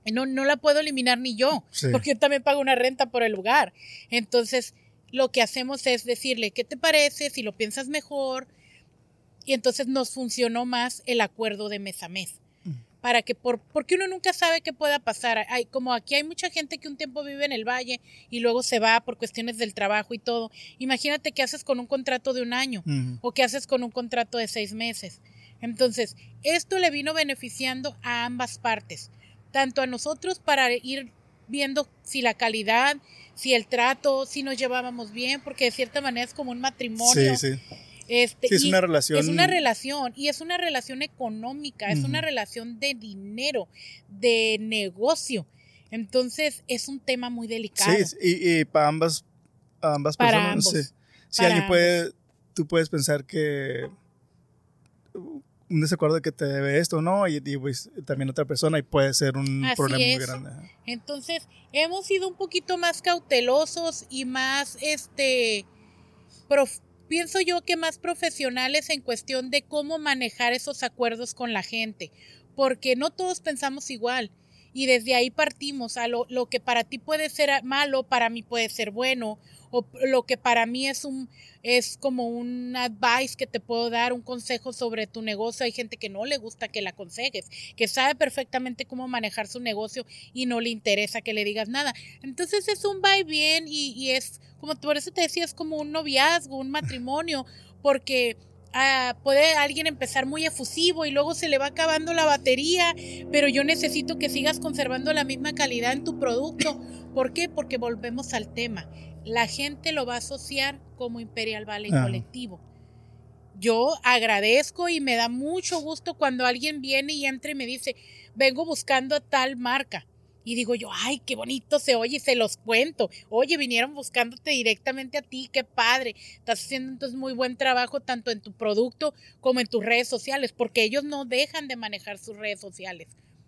No la puedo eliminar ni yo, Sí. porque yo también pago una renta por el lugar. Entonces, lo que hacemos es decirle, ¿qué te parece? Si lo piensas mejor. Y entonces nos funcionó más el acuerdo de mes a mes. Para que porque uno nunca sabe qué pueda pasar. Como aquí hay mucha gente que un tiempo vive en el valle y luego se va por cuestiones del trabajo y todo. Imagínate qué haces con un contrato de 1 año o qué haces con un contrato de 6 meses. Entonces, esto le vino beneficiando a ambas partes. Tanto a nosotros para ir viendo si la calidad, si el trato, si nos llevábamos bien, porque de cierta manera es como un matrimonio. Sí. Sí, es una relación. Es una relación, y es una relación económica, es una relación de dinero, de negocio. Entonces, es un tema muy delicado. Sí, y para ambas personas. Para ambos. Sí. Si Para alguien tú puedes pensar que un desacuerdo de que te debe esto, ¿no? Y pues, también otra persona, y puede ser un Así problema muy es. grande. Entonces, hemos sido un poquito más cautelosos y más, pienso yo que más profesionales en cuestión de cómo manejar esos acuerdos con la gente, porque no todos pensamos igual. Y desde ahí partimos a lo que para ti puede ser malo, para mí puede ser bueno, o lo que para mí es como un advice que te puedo dar, un consejo sobre tu negocio. Hay gente que no le gusta que la aconsejes, que sabe perfectamente cómo manejar su negocio y no le interesa que le digas nada. Entonces es un va y bien y es, como por eso te decía, es como un noviazgo, un matrimonio, porque puede alguien empezar muy efusivo y luego se le va acabando la batería, pero yo necesito que sigas conservando la misma calidad en tu producto. ¿Por qué? Porque volvemos al tema. La gente lo va a asociar como Imperial Valley Colectivo. Yo agradezco y me da mucho gusto cuando alguien viene y entra y me dice, vengo buscando tal marca. Y digo yo, ay, qué bonito se oye, y se los cuento. Oye, vinieron buscándote directamente a ti, qué padre. Estás haciendo entonces muy buen trabajo tanto en tu producto como en tus redes sociales, porque ellos no dejan de manejar sus redes sociales.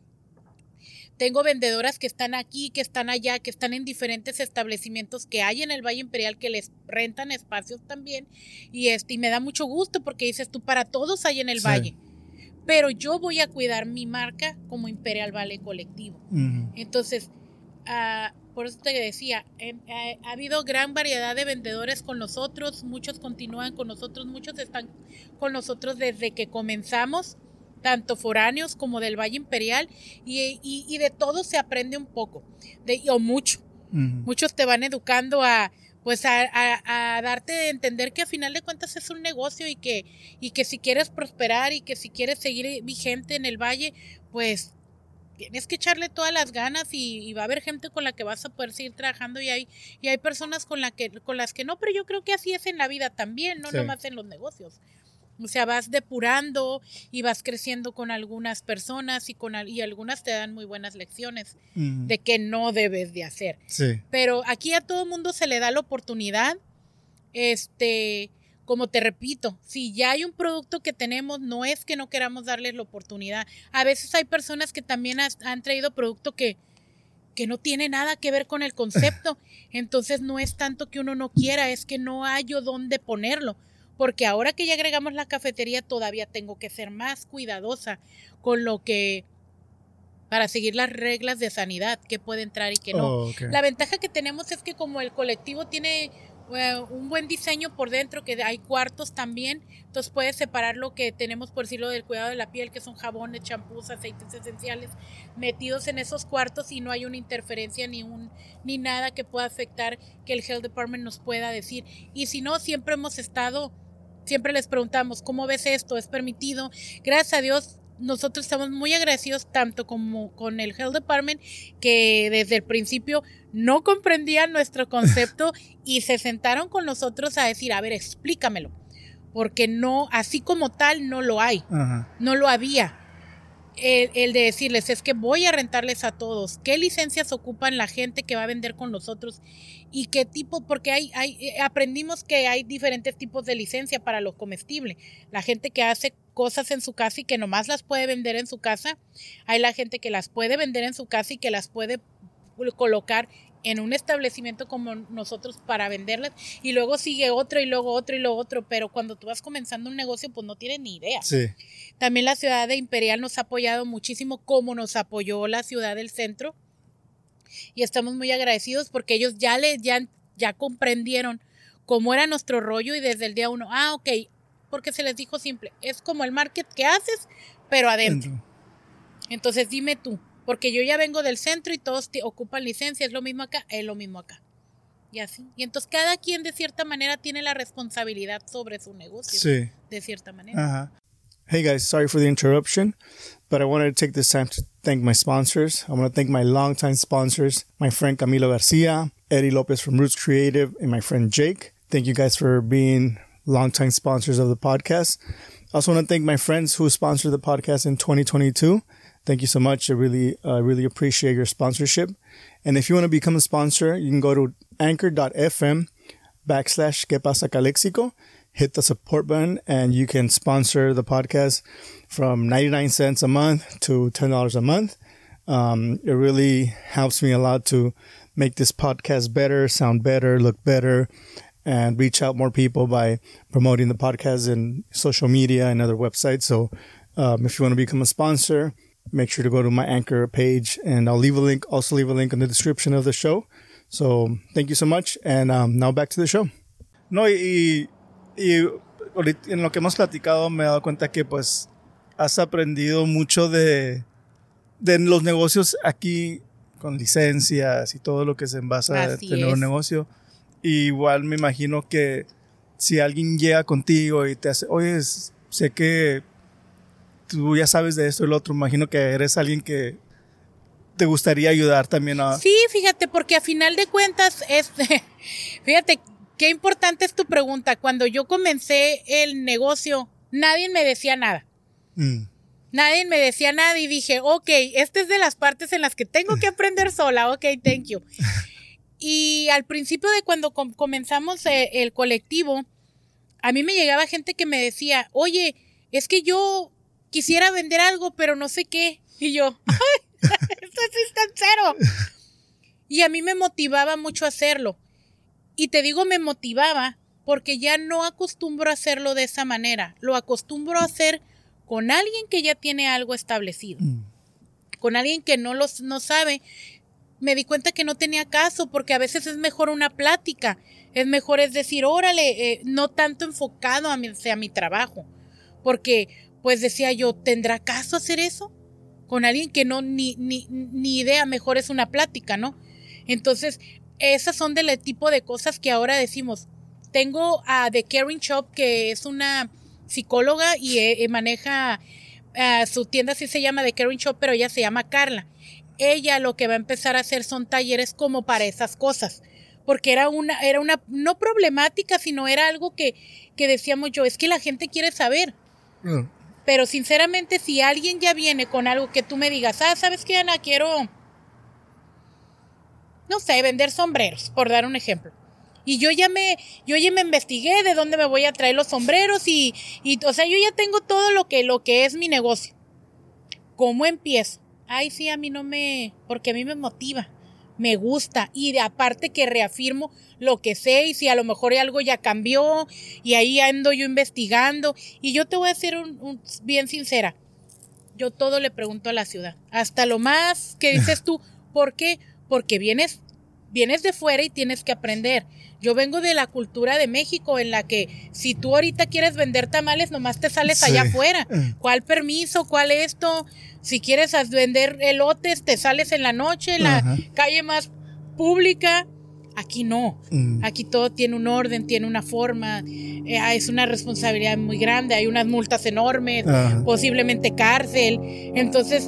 Tengo vendedoras que están aquí, que están allá, que están en diferentes establecimientos que hay en el Valle Imperial, que les rentan espacios también. Y me da mucho gusto porque dices tú, para todos hay en el Valle. Pero yo voy a cuidar mi marca como Imperial Valley Colectivo. Entonces, por eso te decía, ha habido gran variedad de vendedores con nosotros, muchos continúan con nosotros, muchos están con nosotros desde que comenzamos, tanto foráneos como del Valle Imperial, y de todo se aprende un poco, o mucho. Muchos te van educando a darte de entender que a final de cuentas es un negocio y que si quieres prosperar y que si quieres seguir vigente en el Valle, pues tienes que echarle todas las ganas y va a haber gente con la que vas a poder seguir trabajando y hay personas con las que no, pero yo creo que así es en la vida también, no nomás en los negocios. O sea, vas depurando y vas creciendo con algunas personas y algunas te dan muy buenas lecciones de qué no debes de hacer. Sí. Pero aquí a todo mundo se le da la oportunidad. Como te repito, si ya hay un producto que tenemos, no es que no queramos darles la oportunidad. A veces hay personas que también han traído producto que no tiene nada que ver con el concepto. Entonces no es tanto que uno no quiera, es que no hallo dónde ponerlo. Porque ahora que ya agregamos la cafetería, todavía tengo que ser más cuidadosa con lo que, para seguir las reglas de sanidad, que puede entrar y que no. La ventaja que tenemos es que como el colectivo tiene un buen diseño por dentro, que hay cuartos también, entonces puedes separar lo que tenemos, por decirlo, del cuidado de la piel, que son jabones, champús, aceites esenciales, metidos en esos cuartos, y no hay una interferencia ni nada que pueda afectar, que el Health Department nos pueda decir. Y si no, siempre les preguntamos, ¿cómo ves esto? ¿Es permitido? Gracias a Dios, nosotros estamos muy agradecidos tanto como con el Health Department, que desde el principio no comprendían nuestro concepto y se sentaron con nosotros a decir, a ver, explícamelo, porque no, así como tal no lo hay. No lo había. El de decirles, es que voy a rentarles a todos, qué licencias ocupan la gente que va a vender con nosotros y qué tipo, porque aprendimos que hay diferentes tipos de licencia para lo comestible. La gente que hace cosas en su casa y que nomás las puede vender en su casa, hay la gente que las puede vender en su casa y que las puede colocar en un establecimiento como nosotros para venderlas, y luego sigue otro, y luego otro, y luego otro, pero cuando tú vas comenzando un negocio, pues no tienes ni idea. Sí. También la ciudad de Imperial nos ha apoyado muchísimo, como nos apoyó la ciudad del centro, y estamos muy agradecidos porque ellos ya comprendieron cómo era nuestro rollo, y desde el día 1, ok, porque se les dijo simple, es como el market que haces, pero adentro. Entonces dime tú, porque yo ya vengo del centro y todos ocupan licencia, es lo mismo acá. Y así. Y entonces cada quien de cierta manera tiene la responsabilidad sobre su negocio. Sí. De cierta manera. Hey guys, sorry for the interruption, but I wanted to take this time to thank my sponsors. I want to thank my longtime sponsors, my friend Camilo Garcia, Eddie Lopez from Roots Creative, and my friend Jake. Thank you guys for being longtime sponsors of the podcast. I also want to thank my friends who sponsored the podcast in 2022. Thank you so much. I really appreciate your sponsorship. And if you want to become a sponsor, you can go to anchor.fm/Que Pasa Calexico. Hit the support button and you can sponsor the podcast from 99 cents a month to $10 a month. It really helps me a lot to make this podcast better, sound better, look better, and reach out more people by promoting the podcast in social media and other websites. So if you want to become a sponsor, make sure to go to my Anchor page, and I'll leave a link in the description of the show. So thank you so much, and now back to the show. No, y en lo que hemos platicado me he dado cuenta que pues has aprendido mucho de los negocios aquí con licencias y todo lo que se envasa a tener un negocio. Y igual me imagino que si alguien llega contigo y te hace, oye, sé que tú ya sabes de esto y lo otro, imagino que eres alguien que te gustaría ayudar también a... Sí, fíjate, porque a final de cuentas, fíjate, qué importante es tu pregunta. Cuando yo comencé el negocio, nadie me decía nada. Nadie me decía nada y dije, ok, esta es de las partes en las que tengo que aprender sola, ok, thank you. Y al principio de cuando comenzamos el colectivo, a mí me llegaba gente que me decía, oye, es que yo quisiera vender algo, pero no sé qué. Y yo, esto sí está en cero. Y a mí me motivaba mucho hacerlo. Y te digo, me motivaba porque ya no acostumbro a hacerlo de esa manera. Lo acostumbro a hacer con alguien que ya tiene algo establecido. Con alguien que no sabe. Me di cuenta que no tenía caso, porque a veces es mejor una plática. Es mejor decir, órale, no tanto enfocado a mi trabajo. Porque, pues decía yo, ¿tendrá caso hacer eso? Con alguien que no, ni idea, mejor es una plática, ¿no? Entonces, esas son del tipo de cosas que ahora decimos. Tengo a The Caring Shop, que es una psicóloga y maneja su tienda, sí se llama The Caring Shop, pero ella se llama Carla. Ella lo que va a empezar a hacer son talleres como para esas cosas, porque era una no problemática, sino era algo que decíamos yo, es que la gente quiere saber. Pero sinceramente, si alguien ya viene con algo que tú me digas, ¿sabes qué, Ana? Quiero, no sé, vender sombreros, por dar un ejemplo. Y yo ya me investigué de dónde me voy a traer los sombreros y o sea, yo ya tengo todo lo que es mi negocio. ¿Cómo empiezo? Ay, sí, porque a mí me motiva, me gusta, y aparte que reafirmo lo que sé, y si a lo mejor algo ya cambió, y ahí ando yo investigando, y yo te voy a decir bien sincera, yo todo le pregunto a la ciudad, hasta lo más que dices tú. ¿Por qué? Porque vienes de fuera y tienes que aprender. Yo vengo de la cultura de México, en la que si tú ahorita quieres vender tamales, nomás te sales allá afuera. ¿Cuál permiso? ¿Cuál esto? Si quieres vender elotes, te sales en la noche, en la calle más pública. Aquí no. Aquí todo tiene un orden, tiene una forma. Es una responsabilidad muy grande. Hay unas multas enormes, posiblemente cárcel. Entonces,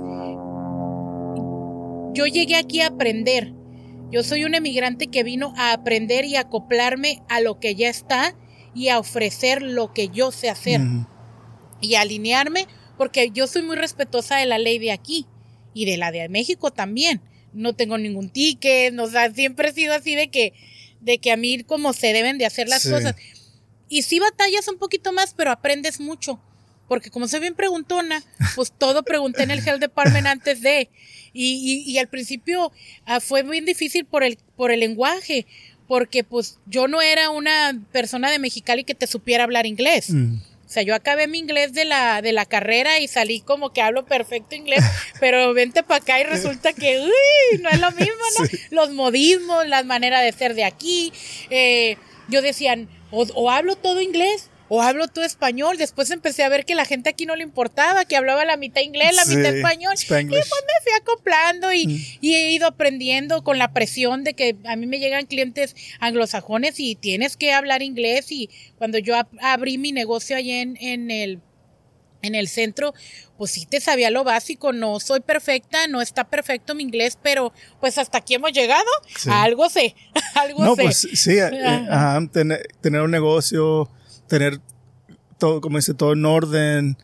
yo llegué aquí a aprender. Yo soy un emigrante que vino a aprender y a acoplarme a lo que ya está y a ofrecer lo que yo sé hacer. Y a alinearme, porque yo soy muy respetuosa de la ley de aquí y de la de México también. No tengo ningún ticket, o sea, siempre he sido así de que a mí como se deben de hacer las cosas. Y sí batallas un poquito más, pero aprendes mucho. porque como soy bien preguntona, pues todo pregunté en el Health Department antes de, y al principio fue bien difícil por el lenguaje, porque pues yo no era una persona de Mexicali que te supiera hablar inglés. O sea, yo acabé mi inglés de la carrera y salí como que hablo perfecto inglés, pero vente para acá y resulta que, no es lo mismo, ¿no? Sí. Los modismos, las maneras de ser de aquí, yo decían, o hablo todo inglés, o hablo todo español. Después empecé a ver que la gente aquí no le importaba, que hablaba la mitad inglés, la mitad español. Spanglish. Y pues me fui acoplando y he ido aprendiendo con la presión de que a mí me llegan clientes anglosajones y tienes que hablar inglés. Y cuando yo abrí mi negocio allí en el centro, pues sí te sabía lo básico. No soy perfecta, no está perfecto mi inglés, pero pues hasta aquí hemos llegado. Sí. Algo sé. No, pues sí, tener un negocio, tener todo, como dice, todo en orden,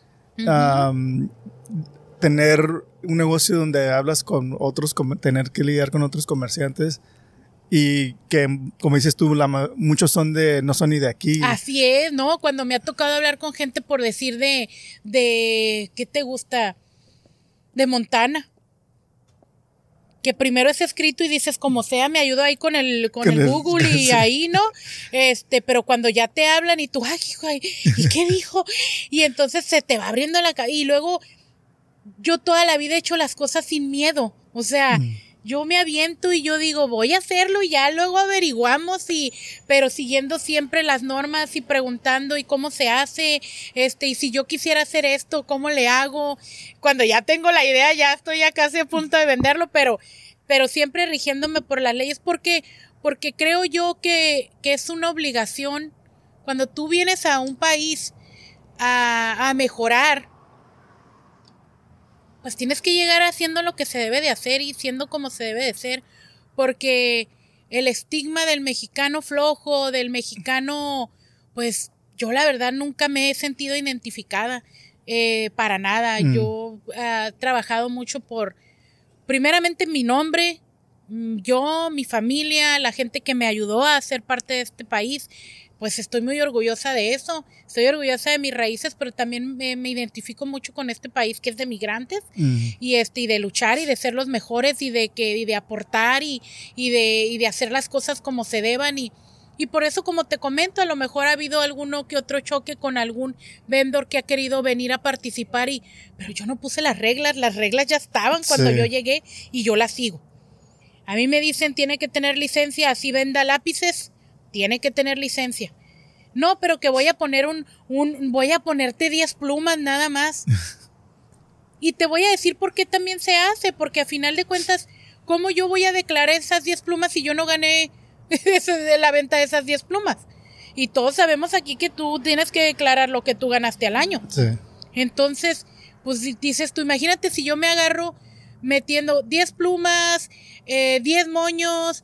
tener un negocio donde hablas con otros, tener que lidiar con otros comerciantes y que, como dices tú, muchos no son ni de aquí. Así es, ¿no? Cuando me ha tocado hablar con gente por decir de ¿qué te gusta? De Montana. Que primero es escrito y dices, como sea, me ayudo ahí con el Google y sí. Ahí, ¿no? Pero cuando ya te hablan y tú, hijo, ¿y qué dijo? Y entonces se te va abriendo la cabeza. Y luego, yo toda la vida he hecho las cosas sin miedo. O sea, yo me aviento y yo digo, voy a hacerlo y ya luego averiguamos, pero siguiendo siempre las normas y preguntando y cómo se hace, y si yo quisiera hacer esto, ¿cómo le hago? Cuando ya tengo la idea, ya estoy ya casi a punto de venderlo, pero siempre rigiéndome por las leyes, porque creo yo que es una obligación. Cuando tú vienes a un país a mejorar, pues tienes que llegar haciendo lo que se debe de hacer y siendo como se debe de ser, porque el estigma del mexicano flojo, del mexicano, pues yo la verdad nunca me he sentido identificada para nada. Yo he trabajado mucho por, primeramente, mi nombre, yo, mi familia, la gente que me ayudó a ser parte de este país. Pues estoy muy orgullosa de eso, estoy orgullosa de mis raíces, pero también me identifico mucho con este país que es de migrantes y de luchar y de ser los mejores y de aportar y de hacer las cosas como se deban y por eso, como te comento, a lo mejor ha habido alguno que otro choque con algún vendor que ha querido venir a participar pero yo no puse las reglas ya estaban cuando yo llegué y yo las sigo. A mí me dicen tiene que tener licencia, así venda lápices, tiene que tener licencia. No, pero que voy a poner voy a ponerte 10 plumas nada más. Y te voy a decir por qué también se hace, porque a final de cuentas, ¿cómo yo voy a declarar esas 10 plumas si yo no gané de la venta de esas 10 plumas? Y todos sabemos aquí que tú tienes que declarar lo que tú ganaste al año. Sí. Entonces, pues dices tú, imagínate si yo me agarro metiendo 10 plumas, 10 moños,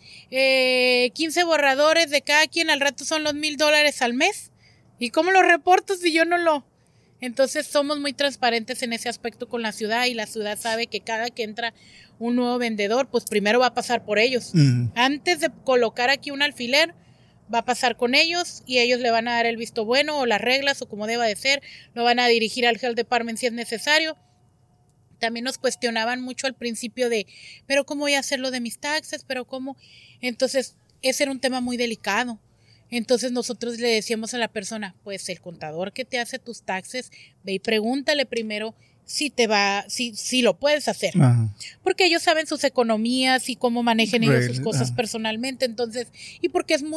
15 borradores de cada quien, al rato son los $1,000 al mes. ¿Y cómo lo reporto si yo no lo? Entonces somos muy transparentes en ese aspecto con la ciudad y la ciudad sabe que cada que entra un nuevo vendedor, pues primero va a pasar por ellos. Antes de colocar aquí un alfiler, va a pasar con ellos y ellos le van a dar el visto bueno o las reglas o como deba de ser, lo van a dirigir al Health Department si es necesario. También nos cuestionaban mucho al principio pero ¿cómo voy a hacer lo de mis taxes? ¿Pero cómo? Entonces, ese era un tema muy delicado. Entonces, nosotros le decíamos a la persona, pues el contador que te hace tus taxes, ve y pregúntale primero si lo puedes hacer. Ajá. Porque ellos saben sus economías y cómo manejan ellos sus cosas personalmente. Entonces, y porque es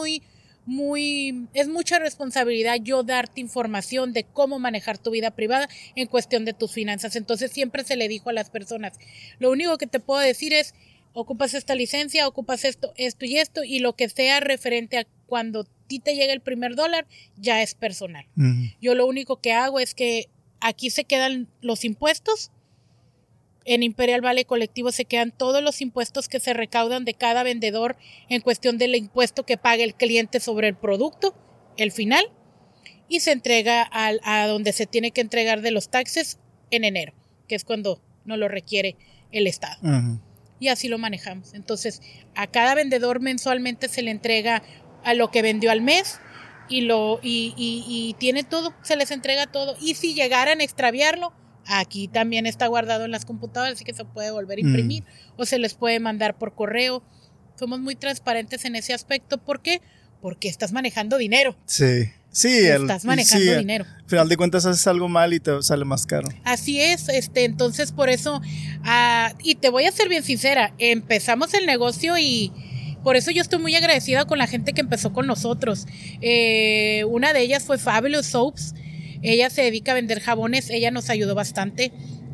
es mucha responsabilidad yo darte información de cómo manejar tu vida privada en cuestión de tus finanzas. Entonces siempre se le dijo a las personas, lo único que te puedo decir es, ocupas esta licencia, ocupas esto y esto, y lo que sea referente a cuando a ti te llega el primer $1, ya es personal. Yo lo único que hago es que aquí se quedan los impuestos. En Imperial Valley Colectivo se quedan todos los impuestos que se recaudan de cada vendedor en cuestión del impuesto que paga el cliente sobre el producto, el final, y se entrega a donde se tiene que entregar de los taxes en enero, que es cuando no lo requiere el Estado. Y así lo manejamos. Entonces, a cada vendedor mensualmente se le entrega a lo que vendió al mes, y tiene todo, se les entrega todo. Y si llegaran a extraviarlo, aquí también está guardado en las computadoras, así que se puede volver a imprimir o se les puede mandar por correo. Somos muy transparentes en ese aspecto. ¿Por qué? Porque estás manejando dinero. Sí. Estás manejando dinero. Al final de cuentas haces algo mal y te sale más caro. Así es, entonces por eso, y te voy a ser bien sincera, empezamos el negocio y por eso yo estoy muy agradecida con la gente que empezó con nosotros. Una de ellas fue Fabulous Soaps. Ella se dedica a vender jabones, ella nos ayudó bastante.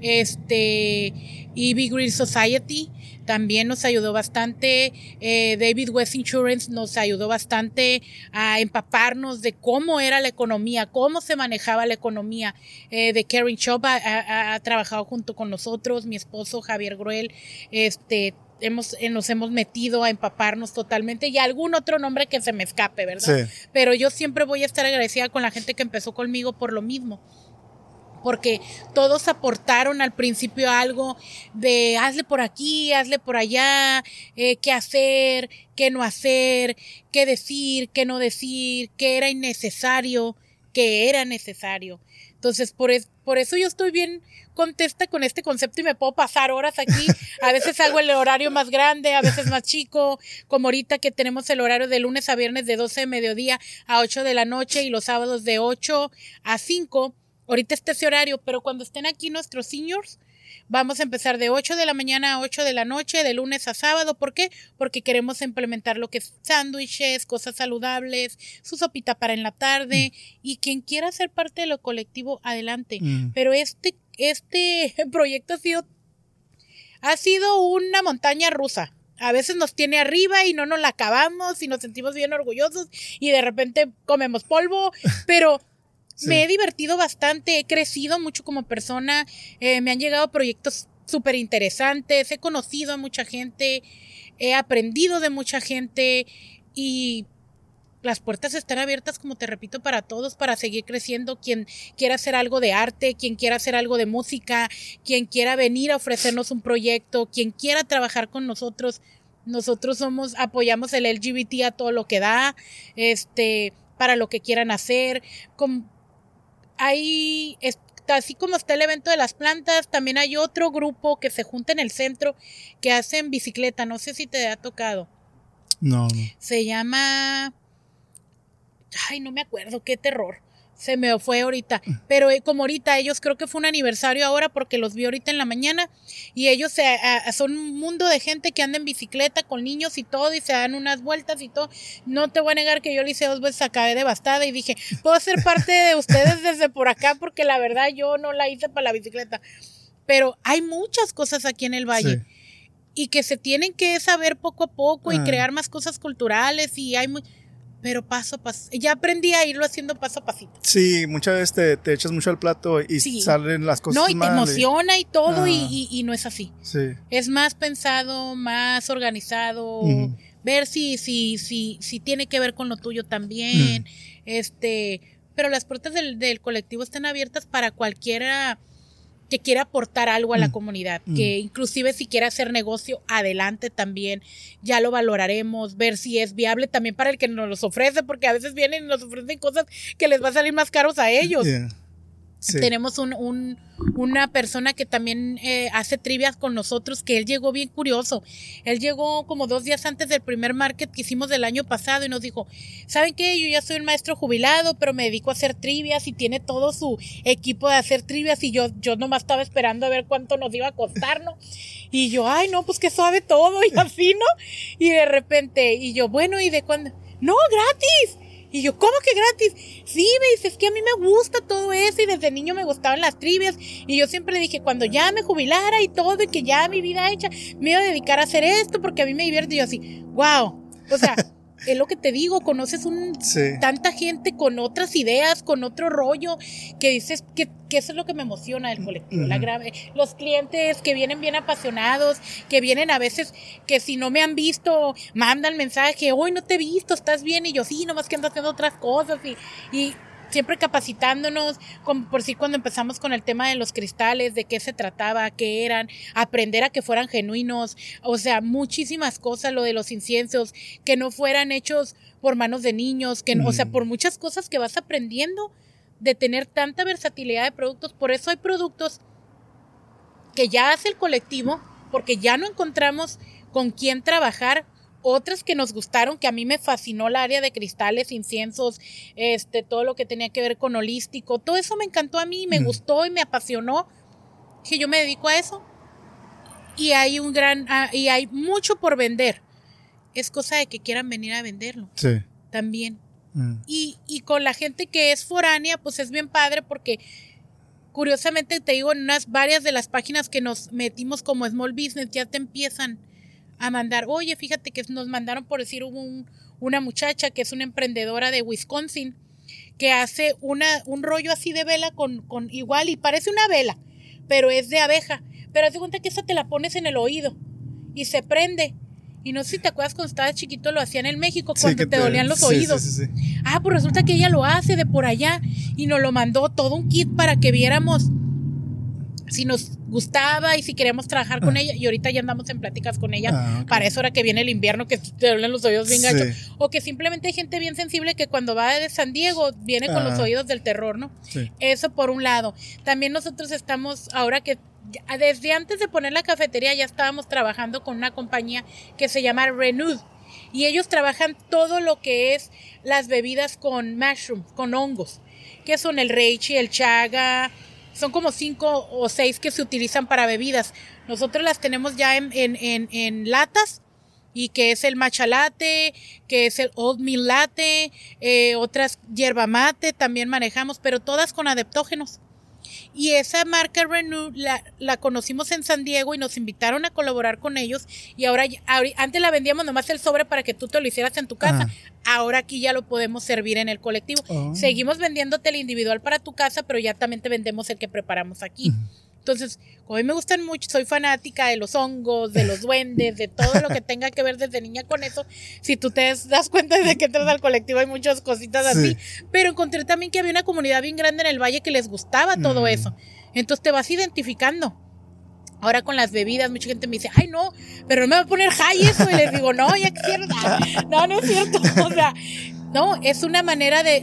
Y Big Green Society también nos ayudó bastante. David West Insurance nos ayudó bastante a empaparnos de cómo era la economía, cómo se manejaba la economía. The Caring Shop ha trabajado junto con nosotros, mi esposo Javier Gruel, nos hemos metido a empaparnos totalmente, y algún otro nombre que se me escape, ¿verdad? Sí. Pero yo siempre voy a estar agradecida con la gente que empezó conmigo por lo mismo. Porque todos aportaron al principio algo de hazle por aquí, hazle por allá, qué hacer, qué no hacer, qué decir, qué no decir, qué era innecesario, qué era necesario. Entonces, por eso yo estoy bien contenta con este concepto y me puedo pasar horas aquí. A veces hago el horario más grande, a veces más chico, como ahorita que tenemos el horario de lunes a viernes de 12 de mediodía a 8 de la noche y los sábados de 8 a 5. Ahorita está ese horario, pero cuando estén aquí nuestros seniors, vamos a empezar de 8 de la mañana a 8 de la noche, de lunes a sábado. ¿Por qué? Porque queremos implementar lo que es sándwiches, cosas saludables, su sopita para en la tarde, y quien quiera ser parte de lo colectivo, adelante. Pero este proyecto ha sido una montaña rusa. A veces nos tiene arriba y no nos la acabamos y nos sentimos bien orgullosos y de repente comemos polvo, pero... Sí. Me he divertido bastante, he crecido mucho como persona, me han llegado proyectos súper interesantes, he conocido a mucha gente, he aprendido de mucha gente y las puertas están abiertas, como te repito, para todos, para seguir creciendo. Quien quiera hacer algo de arte, quien quiera hacer algo de música, quien quiera venir a ofrecernos un proyecto, quien quiera trabajar con nosotros. Nosotros apoyamos el LGBT a todo lo que da, para lo que quieran hacer. Así como está el evento de las plantas, también hay otro grupo que se junta en el centro que hacen bicicleta. No sé si te ha tocado. No. Se llama... Ay, no me acuerdo, qué terror. Se me fue ahorita. Pero como ahorita ellos, creo que fue un aniversario ahora porque los vi ahorita en la mañana. Y ellos son un mundo de gente que anda en bicicleta con niños y todo y se dan unas vueltas y todo. No te voy a negar que yo lo hice 2 veces, acabé devastada y dije, puedo ser parte de ustedes desde por acá porque la verdad yo no la hice para la bicicleta. Pero hay muchas cosas aquí en el valle. Sí. Y que se tienen que saber poco a poco y crear más cosas culturales y hay pero paso a paso. Ya aprendí a irlo haciendo paso a pasito. Sí, muchas veces te echas mucho al plato y salen las cosas mal. No, y te emociona y todo y no es así. Sí. Es más pensado, más organizado, ver si tiene que ver con lo tuyo también. Pero las puertas del colectivo están abiertas para cualquiera que quiera aportar algo a la comunidad, que inclusive si quiere hacer negocio, adelante también, ya lo valoraremos, ver si es viable también para el que nos los ofrece, porque a veces vienen y nos ofrecen cosas que les va a salir más caros a ellos. Yeah. Sí. Tenemos una persona que también hace trivias con nosotros, que él llegó bien curioso. Él llegó como 2 días antes del primer market que hicimos del año pasado y nos dijo, ¿saben qué? Yo ya soy un maestro jubilado, pero me dedico a hacer trivias y tiene todo su equipo de hacer trivias y yo nomás estaba esperando a ver cuánto nos iba a costar, ¿no? Y yo, ay, no, pues que suave todo y así, ¿no? Y de repente, y yo, bueno, ¿y de cuándo? No, gratis. Y yo, ¿cómo que gratis? Sí, me dice, es que a mí me gusta todo eso y desde niño me gustaban las trivias y yo siempre le dije, cuando ya me jubilara y todo y que ya mi vida hecha, me iba a dedicar a hacer esto porque a mí me divierte. Y yo así, wow, o sea, es lo que te digo, conoces tanta gente con otras ideas, con otro rollo, que dices que eso es lo que me emociona del colectivo. Los clientes que vienen bien apasionados, que vienen a veces que si no me han visto, mandan mensaje, hoy no te he visto, ¿estás bien? Y yo, sí, nomás que ando haciendo otras cosas y siempre capacitándonos, como por si cuando empezamos con el tema de los cristales, de qué se trataba, qué eran, aprender a que fueran genuinos, o sea, muchísimas cosas, lo de los inciensos, que no fueran hechos por manos de niños, que, o sea, por muchas cosas que vas aprendiendo de tener tanta versatilidad de productos. Por eso hay productos que ya hace el colectivo, porque ya no encontramos con quién trabajar. Otras que nos gustaron, que a mí me fascinó el área de cristales, inciensos, todo lo que tenía que ver con holístico, todo eso me encantó a mí, me gustó y me apasionó, que yo me dedico a eso. Y hay y hay mucho por vender. Es cosa de que quieran venir a venderlo. Sí. También. Y con la gente que es foránea, pues es bien padre porque curiosamente te digo, en varias de las páginas que nos metimos como Small Business ya te empiezan a mandar, oye, fíjate que nos mandaron, por decir, una muchacha que es una emprendedora de Wisconsin que hace un rollo así de vela con igual, y parece una vela, pero es de abeja, pero haz de cuenta que esa te la pones en el oído y se prende. Y no sé si te acuerdas cuando estabas chiquito lo hacían en México, cuando te dolían los oídos. Sí. Pues resulta que ella lo hace de por allá y nos lo mandó todo un kit para que viéramos si nos gustaba y si queríamos trabajar con ella. Y ahorita ya andamos en pláticas con ella. Okay. Para eso, ahora que viene el invierno, que te duelen los oídos bien gachos. O que simplemente hay gente bien sensible que cuando va de San Diego viene con los oídos del terror, ¿no? Sí. Eso por un lado. También nosotros estamos, ahora que desde antes de poner la cafetería ya estábamos trabajando con una compañía que se llama Renud. Y ellos trabajan todo lo que es las bebidas con mushrooms, con hongos. Que son el reishi, el chaga. Son como 5 o 6 que se utilizan para bebidas. Nosotros las tenemos ya en latas, y que es el matcha latte, que es el oatmeal latte, otras yerba mate también manejamos, pero todas con adaptógenos. Y esa marca Renew la conocimos en San Diego y nos invitaron a colaborar con ellos. Y ahora antes la vendíamos nomás el sobre para que tú te lo hicieras en tu casa. Ahora aquí ya lo podemos servir en el colectivo. Seguimos vendiéndote el individual para tu casa, pero ya también te vendemos el que preparamos aquí. Entonces, como a mí me gustan mucho, soy fanática de los hongos, de los duendes, de todo lo que tenga que ver desde niña con eso. Si tú te das cuenta desde que entras al colectivo hay muchas cositas así. Pero encontré también que había una comunidad bien grande en el valle que les gustaba todo eso. Entonces te vas identificando. Ahora con las bebidas, mucha gente me dice, ay no, pero no me va a poner high eso. Y les digo, no, ya que no es cierto. O sea, no, es una manera de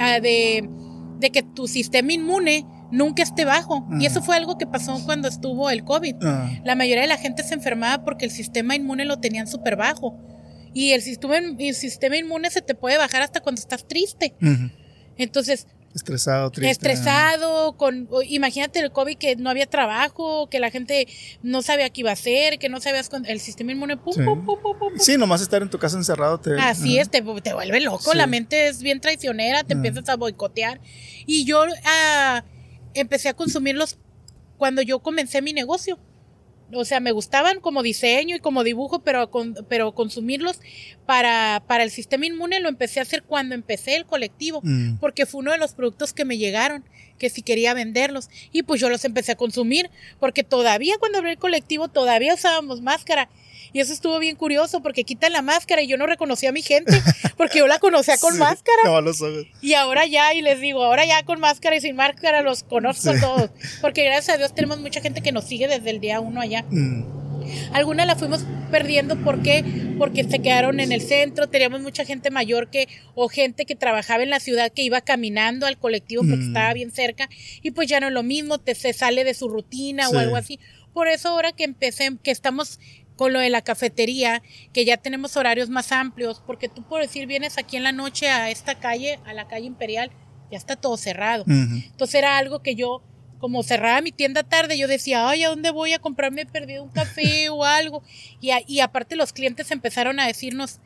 que tu sistema inmune nunca esté bajo. Y eso fue algo que pasó cuando estuvo el COVID. La mayoría de la gente se enfermaba porque el sistema inmune lo tenían súper bajo. Y el sistema inmune se te puede bajar hasta cuando estás triste. Entonces, estresado, triste. Imagínate el COVID, que no había trabajo, que la gente no sabía qué iba a hacer, que no sabías el sistema inmune. Sí, nomás estar en tu casa encerrado así es, te vuelve loco. La mente es bien traicionera, te empiezas a boicotear. Y yo empecé a consumirlos cuando yo comencé mi negocio. O sea, me gustaban como diseño y como dibujo, pero consumirlos para el sistema inmune lo empecé a hacer cuando empecé el colectivo, porque fue uno de los productos que me llegaron, que si quería venderlos, y pues yo los empecé a consumir, porque todavía cuando abrí el colectivo todavía usábamos máscara. Y eso estuvo bien curioso porque quitan la máscara y yo no reconocía a mi gente porque yo la conocía con máscara. No, lo sabes. Y ahora ya, y les digo, ahora ya con máscara y sin máscara los conozco todos. Porque gracias a Dios tenemos mucha gente que nos sigue desde el día 1 allá. Algunas la fuimos perdiendo, ¿por qué? Porque se quedaron en el centro, teníamos mucha gente mayor o gente que trabajaba en la ciudad que iba caminando al colectivo porque estaba bien cerca, y pues ya no es lo mismo, se sale de su rutina o algo así. Por eso ahora que estamos con lo de la cafetería, que ya tenemos horarios más amplios, porque tú, por decir, vienes aquí en la noche a esta calle, a la calle Imperial, ya está todo cerrado. Entonces era algo que yo, como cerraba mi tienda tarde, yo decía, ay, ¿a dónde voy a comprarme perdido un café o algo? Y aparte los clientes empezaron a decirnos,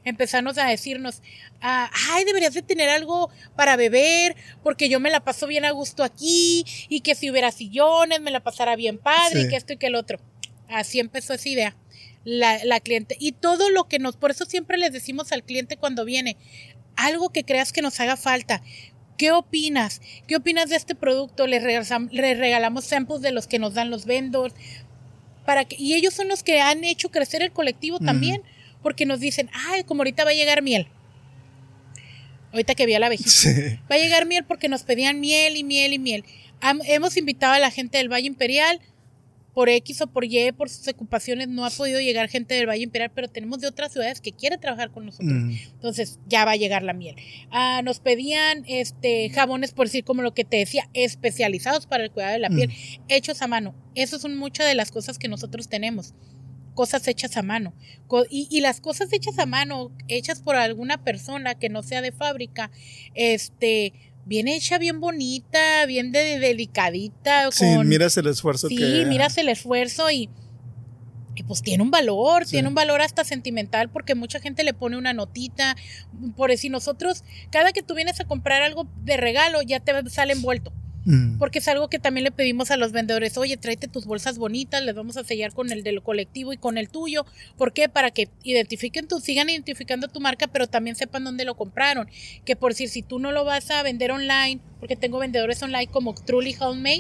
ay, deberías de tener algo para beber, porque yo me la paso bien a gusto aquí, y que si hubiera sillones me la pasara bien padre, y que esto y que el otro. Así empezó esa idea, la cliente. Y todo lo que por eso siempre les decimos al cliente cuando viene, algo que creas que nos haga falta. ¿Qué opinas? ¿Qué opinas de este producto? Les regalamos samples de los que nos dan los vendors. Y ellos son los que han hecho crecer el colectivo también, porque nos dicen, ay, como ahorita va a llegar miel. Ahorita que vi a la abejita. Sí. Va a llegar miel porque nos pedían miel y miel y miel. Hemos invitado a la gente del Valle Imperial. Por X o por Y, por sus ocupaciones, no ha podido llegar gente del Valle Imperial, pero tenemos de otras ciudades que quiere trabajar con nosotros. Entonces, ya va a llegar la miel. Nos pedían jabones, por decir, como lo que te decía, especializados para el cuidado de la piel, hechos a mano. Esas son muchas de las cosas que nosotros tenemos. Cosas hechas a mano. Y las cosas hechas a mano, hechas por alguna persona que no sea de fábrica, bien hecha, bien bonita, bien delicadita. Sí, miras el esfuerzo Sí, miras el esfuerzo y pues tiene un valor, tiene un valor hasta sentimental porque mucha gente le pone una notita. Por decir, nosotros, cada que tú vienes a comprar algo de regalo, ya te sale envuelto. Porque es algo que también le pedimos a los vendedores. Oye, tráete tus bolsas bonitas, les vamos a sellar con el del colectivo y con el tuyo. ¿Por qué? Para que sigan identificando tu marca, pero también sepan dónde lo compraron. Que por decir, si tú no lo vas a vender online, porque tengo vendedores online como Truly Homemade,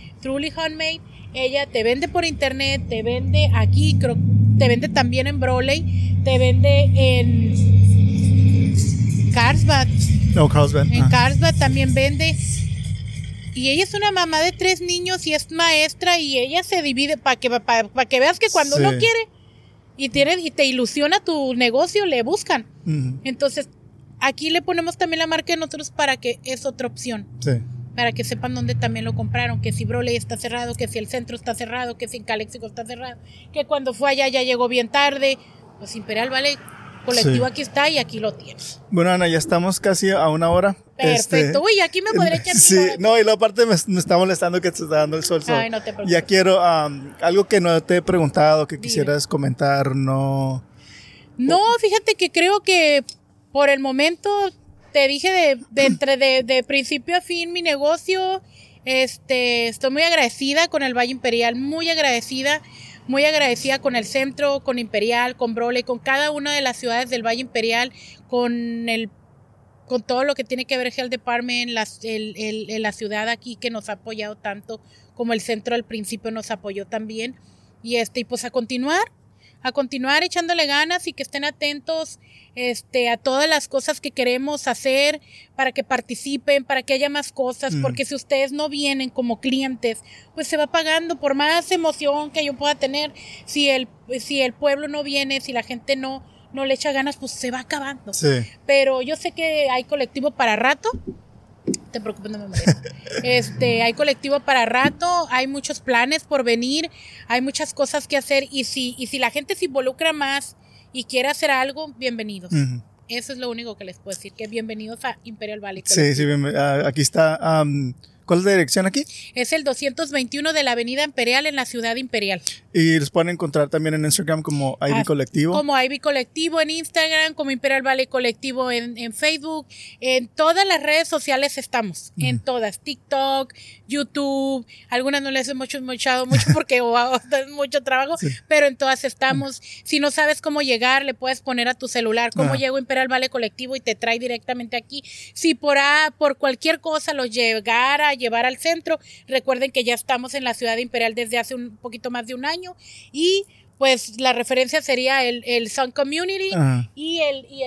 ella te vende por internet, te vende aquí, te vende también en Broley, te vende en Carlsbad. En Carlsbad también vende. Y ella es una mamá de 3 niños y es maestra y ella se divide para que veas que cuando uno quiere y te ilusiona tu negocio, le buscan. Entonces, aquí le ponemos también la marca de nosotros para que es otra opción. Sí. Para que sepan dónde también lo compraron, que si Broley está cerrado, que si el centro está cerrado, que si Calexico está cerrado, que cuando fue allá ya llegó bien tarde. Pues Imperial Valley Colectivo aquí está y aquí lo tienes. Bueno, Ana, ya estamos casi a 1 hora. Perfecto. Uy, aquí me podré echar. Sí, no, y la parte me está molestando que te está dando el sol. Ay, no te preocupes. Ya quiero algo que no te he preguntado, que quisieras comentar, no. No, fíjate que creo que por el momento te dije de principio a fin mi negocio. Estoy muy agradecida con el Valle Imperial, muy agradecida con el centro, con Imperial, con Broley, con cada una de las ciudades del Valle Imperial, con todo lo que tiene que ver Health Department, la ciudad aquí que nos ha apoyado tanto, como el centro al principio nos apoyó también. Y pues a continuar echándole ganas y que estén atentos a todas las cosas que queremos hacer para que participen, para que haya más cosas, porque si ustedes no vienen como clientes, pues se va pagando por más emoción que yo pueda tener. Si el pueblo no viene, si la gente no le echa ganas, pues se va acabando. Sí. Pero yo sé que hay colectivo para rato. No te preocupes, no me molesta. Hay colectivo para rato, hay muchos planes por venir, hay muchas cosas que hacer y si la gente se involucra más y quiere hacer algo, bienvenidos. Eso es lo único que les puedo decir, que bienvenidos a Imperial Valley Collective. Sí, aquí está. ¿Cuál es la dirección aquí? Es el 221 de la Avenida Imperial en la Ciudad Imperial. Y los pueden encontrar también en Instagram como Ivy Colectivo. Como Ivy Colectivo en Instagram, como Imperial Valley Colectivo en Facebook. En todas las redes sociales estamos. En todas. TikTok, YouTube. Algunas no les hemos echado mucho porque es mucho trabajo. Sí. Pero en todas estamos. Si no sabes cómo llegar, le puedes poner a tu celular cómo llego a Imperial Valley Colectivo y te trae directamente aquí. Si por cualquier cosa los llegara a llevar al centro, recuerden que ya estamos en la ciudad de Imperial desde hace un poquito más de un año y pues la referencia sería el Sun Community y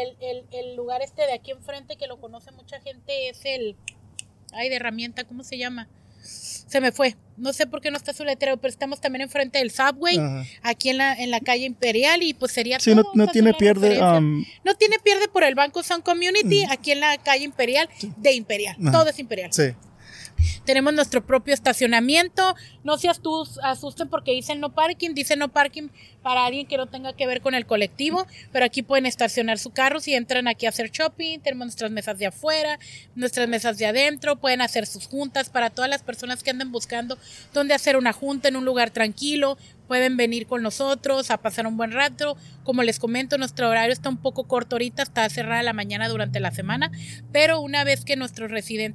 el lugar de aquí enfrente que lo conoce mucha gente es de herramienta, ¿cómo se llama? Se me fue, no sé por qué no está su letrero, pero estamos también enfrente del Subway, aquí en la calle Imperial y pues sería sí, todo. No tiene pierde. No tiene pierde por el Banco Sun Community, aquí en la calle Imperial de Imperial, todo es Imperial. Sí. Tenemos nuestro propio estacionamiento. No se asusten porque dice no parking para alguien que no tenga que ver con el colectivo, pero aquí pueden estacionar su carro si entran aquí a hacer shopping. Tenemos nuestras mesas de afuera, nuestras mesas de adentro, pueden hacer sus juntas para todas las personas que anden buscando dónde hacer una junta en un lugar tranquilo. Pueden venir con nosotros a pasar un buen rato. Como les comento, nuestro horario está un poco corto ahorita, está cerrada la mañana durante la semana, pero una vez que nuestros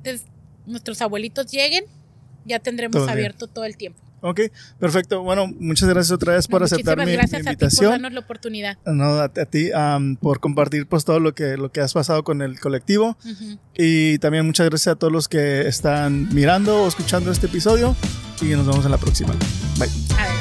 abuelitos lleguen, ya tendremos abierto todo el tiempo. Ok, perfecto. Bueno, muchas gracias otra vez por aceptar mi invitación. Muchísimas gracias a ti por darnos la oportunidad. No, a ti por compartir pues todo lo que has pasado con el colectivo. Y también muchas gracias a todos los que están mirando o escuchando este episodio. Y nos vemos en la próxima. Bye.